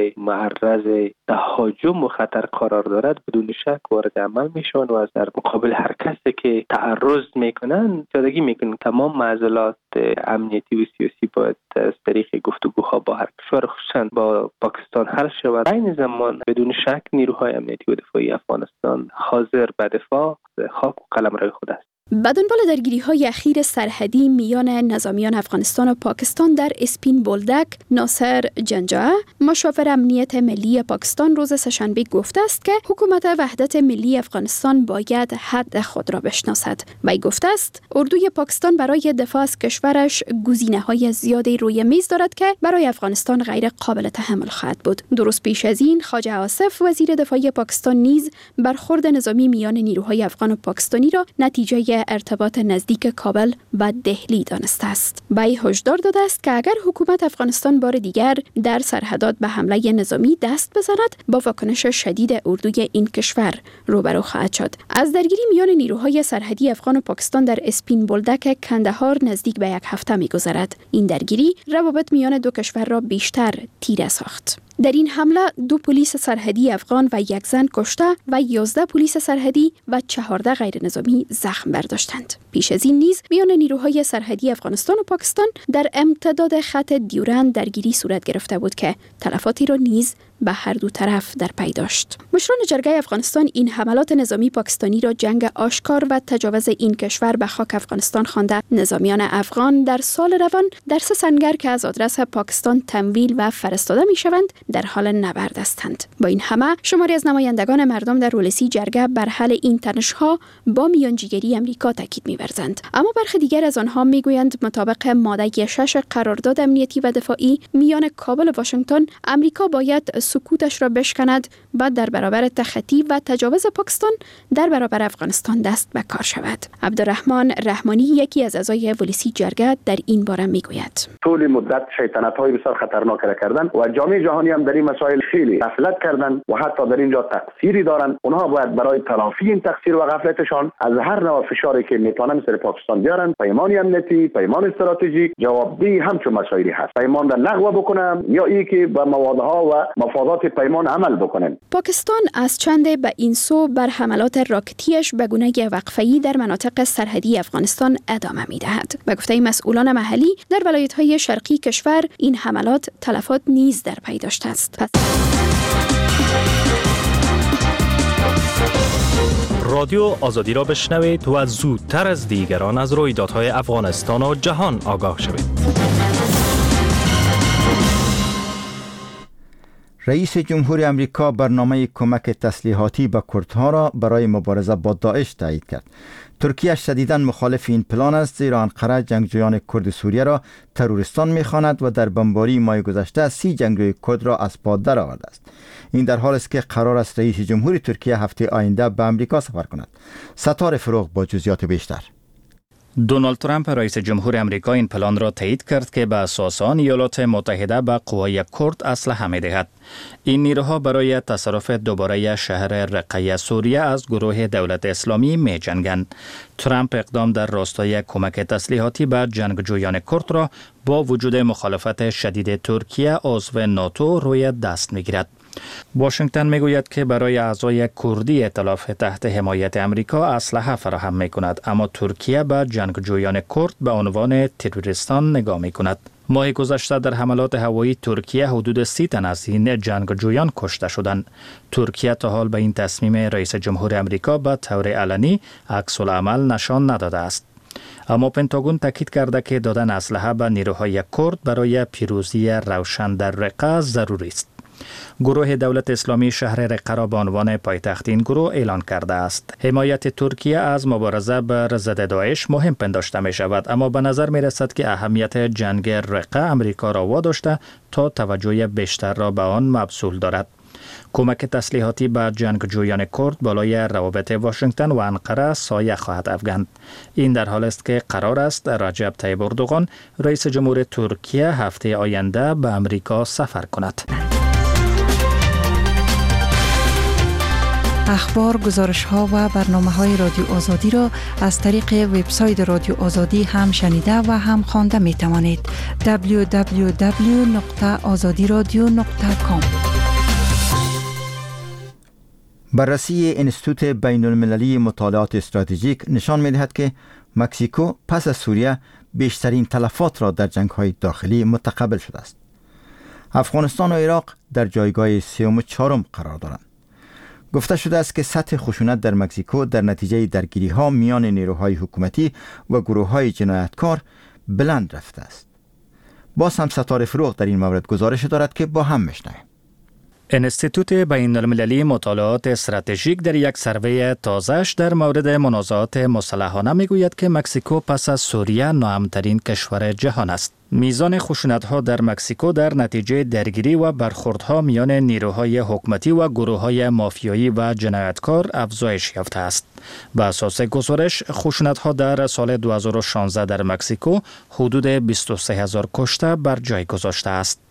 معرض تهاجم و خطر قرار دارد بدون شک وارد عمل میشن و از در مقابل هر کسی که تعرض میکنن پیادگی میکنن. تمام معضلات امنیتی و سیاسی باید از طریق گفتگوها با هر کشور خصوصا با پاکستان حل شود. این زمان بدون شک نیروهای امنیتی و دفاعی افغانستان حاضر به دفاع خاک و قلمرو خود است. به دنبال درگیری‌های اخیر سرحدی میان نظامیان افغانستان و پاکستان در اسپین بولدک، ناصر جنجوعه مشاور امنیت ملی پاکستان روز سه‌شنبه گفته است که حکومت وحدت ملی افغانستان باید حد خود را بشناسد. وی گفته است اردوی پاکستان برای دفاع از کشورش گزینه‌های زیادی روی میز دارد که برای افغانستان غیر قابل تحمل خواهد بود. درست پیش از این خواجه آصف وزیر دفاع پاکستان نیز برخورد نظامی میان نیروهای افغان و پاکستانی را نتیجه ارتباط نزدیک کابل و دهلی دانسته است. وی هشدار داده است که اگر حکومت افغانستان بار دیگر در سرحدات به حمله نظامی دست بزند با واکنش شدید اردوی این کشور روبرو خواهد شد. از درگیری میان نیروهای سرحدی افغان و پاکستان در اسپین بولدک کندهار نزدیک به یک هفته می‌گذرد. این درگیری روابط میان دو کشور را بیشتر تیره ساخت. در این حمله دو پلیس سرحدی افغان و یک زن کشته و یازده پلیس سرحدی و چهارده غیر نظامی زخم برداشتند. پیش از این نیز میان نیروهای سرحدی افغانستان و پاکستان در امتداد خط دیورند درگیری صورت گرفته بود که تلفاتی را نیز به هر دو طرف در پی داشت. مشران جرگه افغانستان این حملات نظامی پاکستانی را جنگ آشکار و تجاوز این کشور به خاک افغانستان خوانده. نظامیان افغان در سال روان در سه سنگر که از آدرس پاکستان تمویل و فرستاده میشوند در حال نبرد هستند. با این همه شماری از نمایندگان مردم در ولسی جرگه بر حل این تنش‌ها با میانجیگری امریکا تاکید می‌ورزند، اما برخی دیگر از آنها میگویند مطابق ماده شش قرارداد امنیتی و دفاعی میان کابل و واشنگتن امریکا باید سکوتش را بشکند و در برابر تخطی و تجاوز پاکستان در برابر افغانستان دست به کار شود. عبدالرحمن رحمانی یکی از اعضای ولسی جرگه در این باره میگوید طول مدت شیطنت‌های بسیار خطرناک را کردن و جامعه جهانی هم در این مسائل خیلی غفلت کردن و حتی در اینجا تقصیری دارن. اونها باید برای تلافی این تقصیر و غفلتشان از هر نوع فشاری که میتونن سر پاکستان بیارن، پیمان امنیتی، پیمان استراتژیک، جوابدهی همچون مسائلی هست. پیمان را لغو بکنم یا ای که با موادها و مفادات پیمان عمل بکنیم. پاکستان از چند به این سو بر حملات راکتیش به گونه وقفه‌ای در مناطق سرحدی افغانستان ادامه می‌دهد. به گفته مسئولان محلی در ولایت‌های شرقی کشور این حملات تلفات نیز در پی داشته است. پس رادیو آزادی را بشنوید و زودتر از دیگران از رویدادهای افغانستان و جهان آگاه شوید. رئیس جمهور امریکا برنامه کمک تسلیحاتی به کردها را برای مبارزه با داعش تایید کرد. ترکیه شدیداً مخالف این پلان است، زیرا انقره جنگجویان کرد سوریه را تروریستان می‌خواند و در بمباری ماه گذشته سی جنگجوی کرد را از پا درآورده است. این در حالی است که قرار است رئیس جمهور ترکیه هفته آینده به امریکا سفر کند. ستاره فروغ با جزئیات بیشتر. دونالد ترامپ رئیس جمهور امریکا این پلان را تایید کرد که به اساس آن ایالات متحده به قوای کرد اسلحه می‌دهد. این نیروها برای تصرف دوباره شهر رقه سوریه از گروه دولت اسلامی می جنگند. ترامپ اقدام در راستای کمک تسلیحاتی به جنگجویان کرد را با وجود مخالفت شدید ترکیه عضو ناتو روی دست می‌گیرد. واشنگتن میگوید که برای اعضای کردی ائتلاف تحت حمایت امریکا اسلحه فراهم می‌کند، اما ترکیه به جنگجویان کرد به عنوان تروریستان نگاه می‌کند. ماه گذشته در حملات هوایی ترکیه حدود سی تن از این جنگجویان کشته شدند. ترکیه تا حال به این تصمیم رئیس جمهور امریکا به طور علنی عکس العمل نشان نداده است. اما پنتاگون تاکید کرده که دادن اسلحه به نیروهای کرد برای پیروزی روشن در رقه ضروری است. گروه دولت اسلامی شهر رقه را به عنوان پایتخت این گروه اعلان کرده است. حمایت ترکیه از مبارزه بر ضد داعش مهم پنداشته می شود، اما به نظر می رسد که اهمیت جنگ رقه امریکا را واداشته تا توجه بیشتر را به آن مبذول دارد. کمک تسلیحاتی به جنگجویان کرد بالای روابط واشنگتن و انقره سایه خواهد افکند. این در حال است که قرار است رجب طیب اردوغان رئیس جمهور ترکیه هفته آینده به امریکا سفر کند. اخبار، گزارش ها و برنامه های رادیو آزادی را از طریق وبسایت رادیو آزادی هم شنیده و هم خوانده می توانید. دبلیو دبلیو دبلیو نقطه آزادی رادیو نقطه کام. بررسی انستیتوت بین المللی مطالعات استراتژیک نشان می دهد که مکزیکو پس از سوریه بیشترین تلفات را در جنگ های داخلی متقبل شده است. افغانستان و عراق در جایگاه سوم و چهارم قرار دارند. گفته شده است که سطح خشونت در مکزیکو در نتیجه درگیری ها میان نیروهای حکومتی و گروه های جنایتکار بلند رفته است. باز هم ستاره فروغ در این مورد گزارش دارد که با هم میشنویم. انستیتوت بین المللی مطالعات استراتژیک در یک سروی تازه‌اش در مورد منازعات مسلحانه میگوید که مکزیکو پس از سوریه ناامن‌ترین کشور جهان است. میزان خشونت‌ها در مکزیکو در نتیجه درگیری و برخوردها میان نیروهای حکومتی و گروه‌های مافیایی و جنایتکار افزایش یافته است. به اساس گزارش، خشونت‌ها در سال دو هزار و شانزده در مکزیکو حدود بیست و سه هزار کشته بر جای گذاشته است.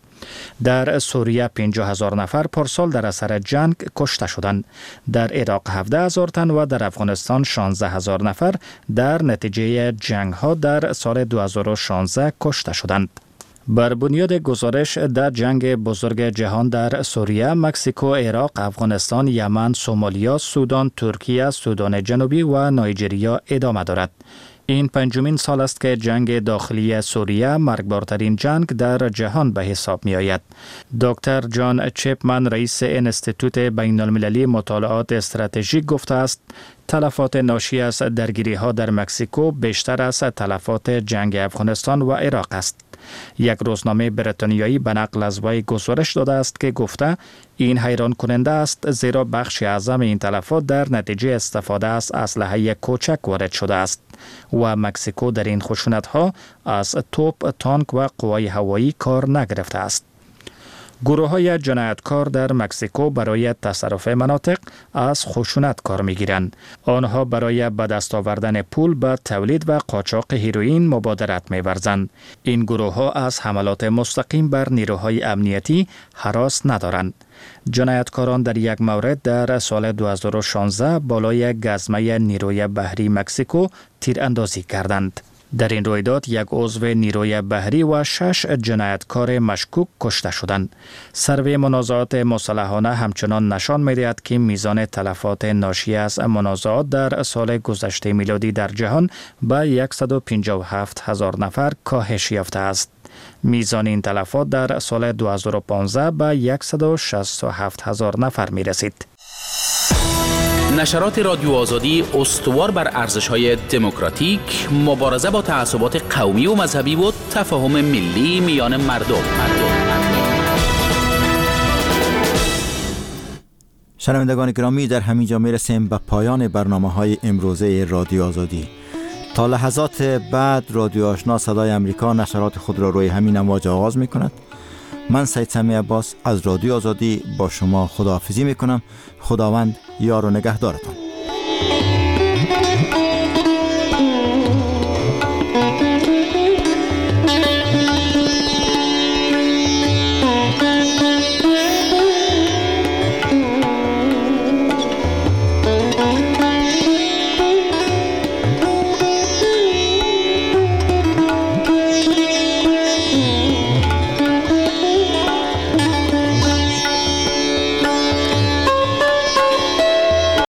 در سوریه پنجاه هزار نفر پارسال در اثر جنگ کشته شدند. در عراق هفده هزار تن و در افغانستان شانزده هزار نفر در نتیجه جنگ ها در سال دو هزار و شانزده کشته شدند. بر بنیاد گزارش، در جنگ بزرگ جهان در سوریه، مکزیکو، عراق، افغانستان، یمن، سومالیا، سودان، ترکیه، سودان جنوبی و نایجریا ادامه دارد. این پنجمین سال است که جنگ داخلی سوریه مرگبارترین جنگ در جهان به حساب می آید. دکتر جان چپمن، رئیس انستیتوت بین المللی مطالعات استراتژیک، گفته است تلفات ناشی از درگیری ها در مکزیکو بیشتر از تلفات جنگ افغانستان و عراق است. یک روزنامه بریتانیایی به نقل از وی گزارش داده است که گفته این حیران کننده است، زیرا بخش اعظم این تلفات در نتیجه استفاده از اسلحه کوچک وارد شده است و مکزیکو در این خشونت ها از توپ، تانک و قوای هوایی کار نگرفته است. گروه های جنایتکار در مکزیکو برای تصرف مناطق از خشونت کار می گیرند. آنها برای به دست آوردن پول به تولید و قاچاق هیروئین مبادرت می ورزند. این گروه ها از حملات مستقیم بر نیروهای امنیتی هراس ندارند. جنایتکاران در یک مورد در سال دو هزار و شانزده بالای گزمه نیروی بحری مکزیکو تیراندازی کردند. در این رویداد یک عضو نیروی بحری و شش جنایتکار مشکوک کشته شدند. سروی منازعات مسلحانه همچنان نشان می‌دهد که میزان تلفات ناشی از منازعات در سال گذشته میلادی در جهان به صد و پنجاه و هفت هزار نفر کاهش یافته است. میزان این تلفات در سال دو هزار و پانزده به صد و شصت و هفت هزار نفر می رسید. نشرات رادیو آزادی استوار بر ارزش‌های دموکراتیک، مبارزه با تعصبات قومی و مذهبی و تفاهم ملی میان مردم. شنوندگان گرامی، در همین جا میرسیم به پایان برنامه‌های امروزه رادیو آزادی. تا لحظات بعد رادیو آشنا صدای امریکا نشرات خود را روی همین امواج آغاز می‌کند. من سید سمیع عباس از رادیو آزادی با شما خداحافظی می‌کنم. خداوند یار و نگهدارتان.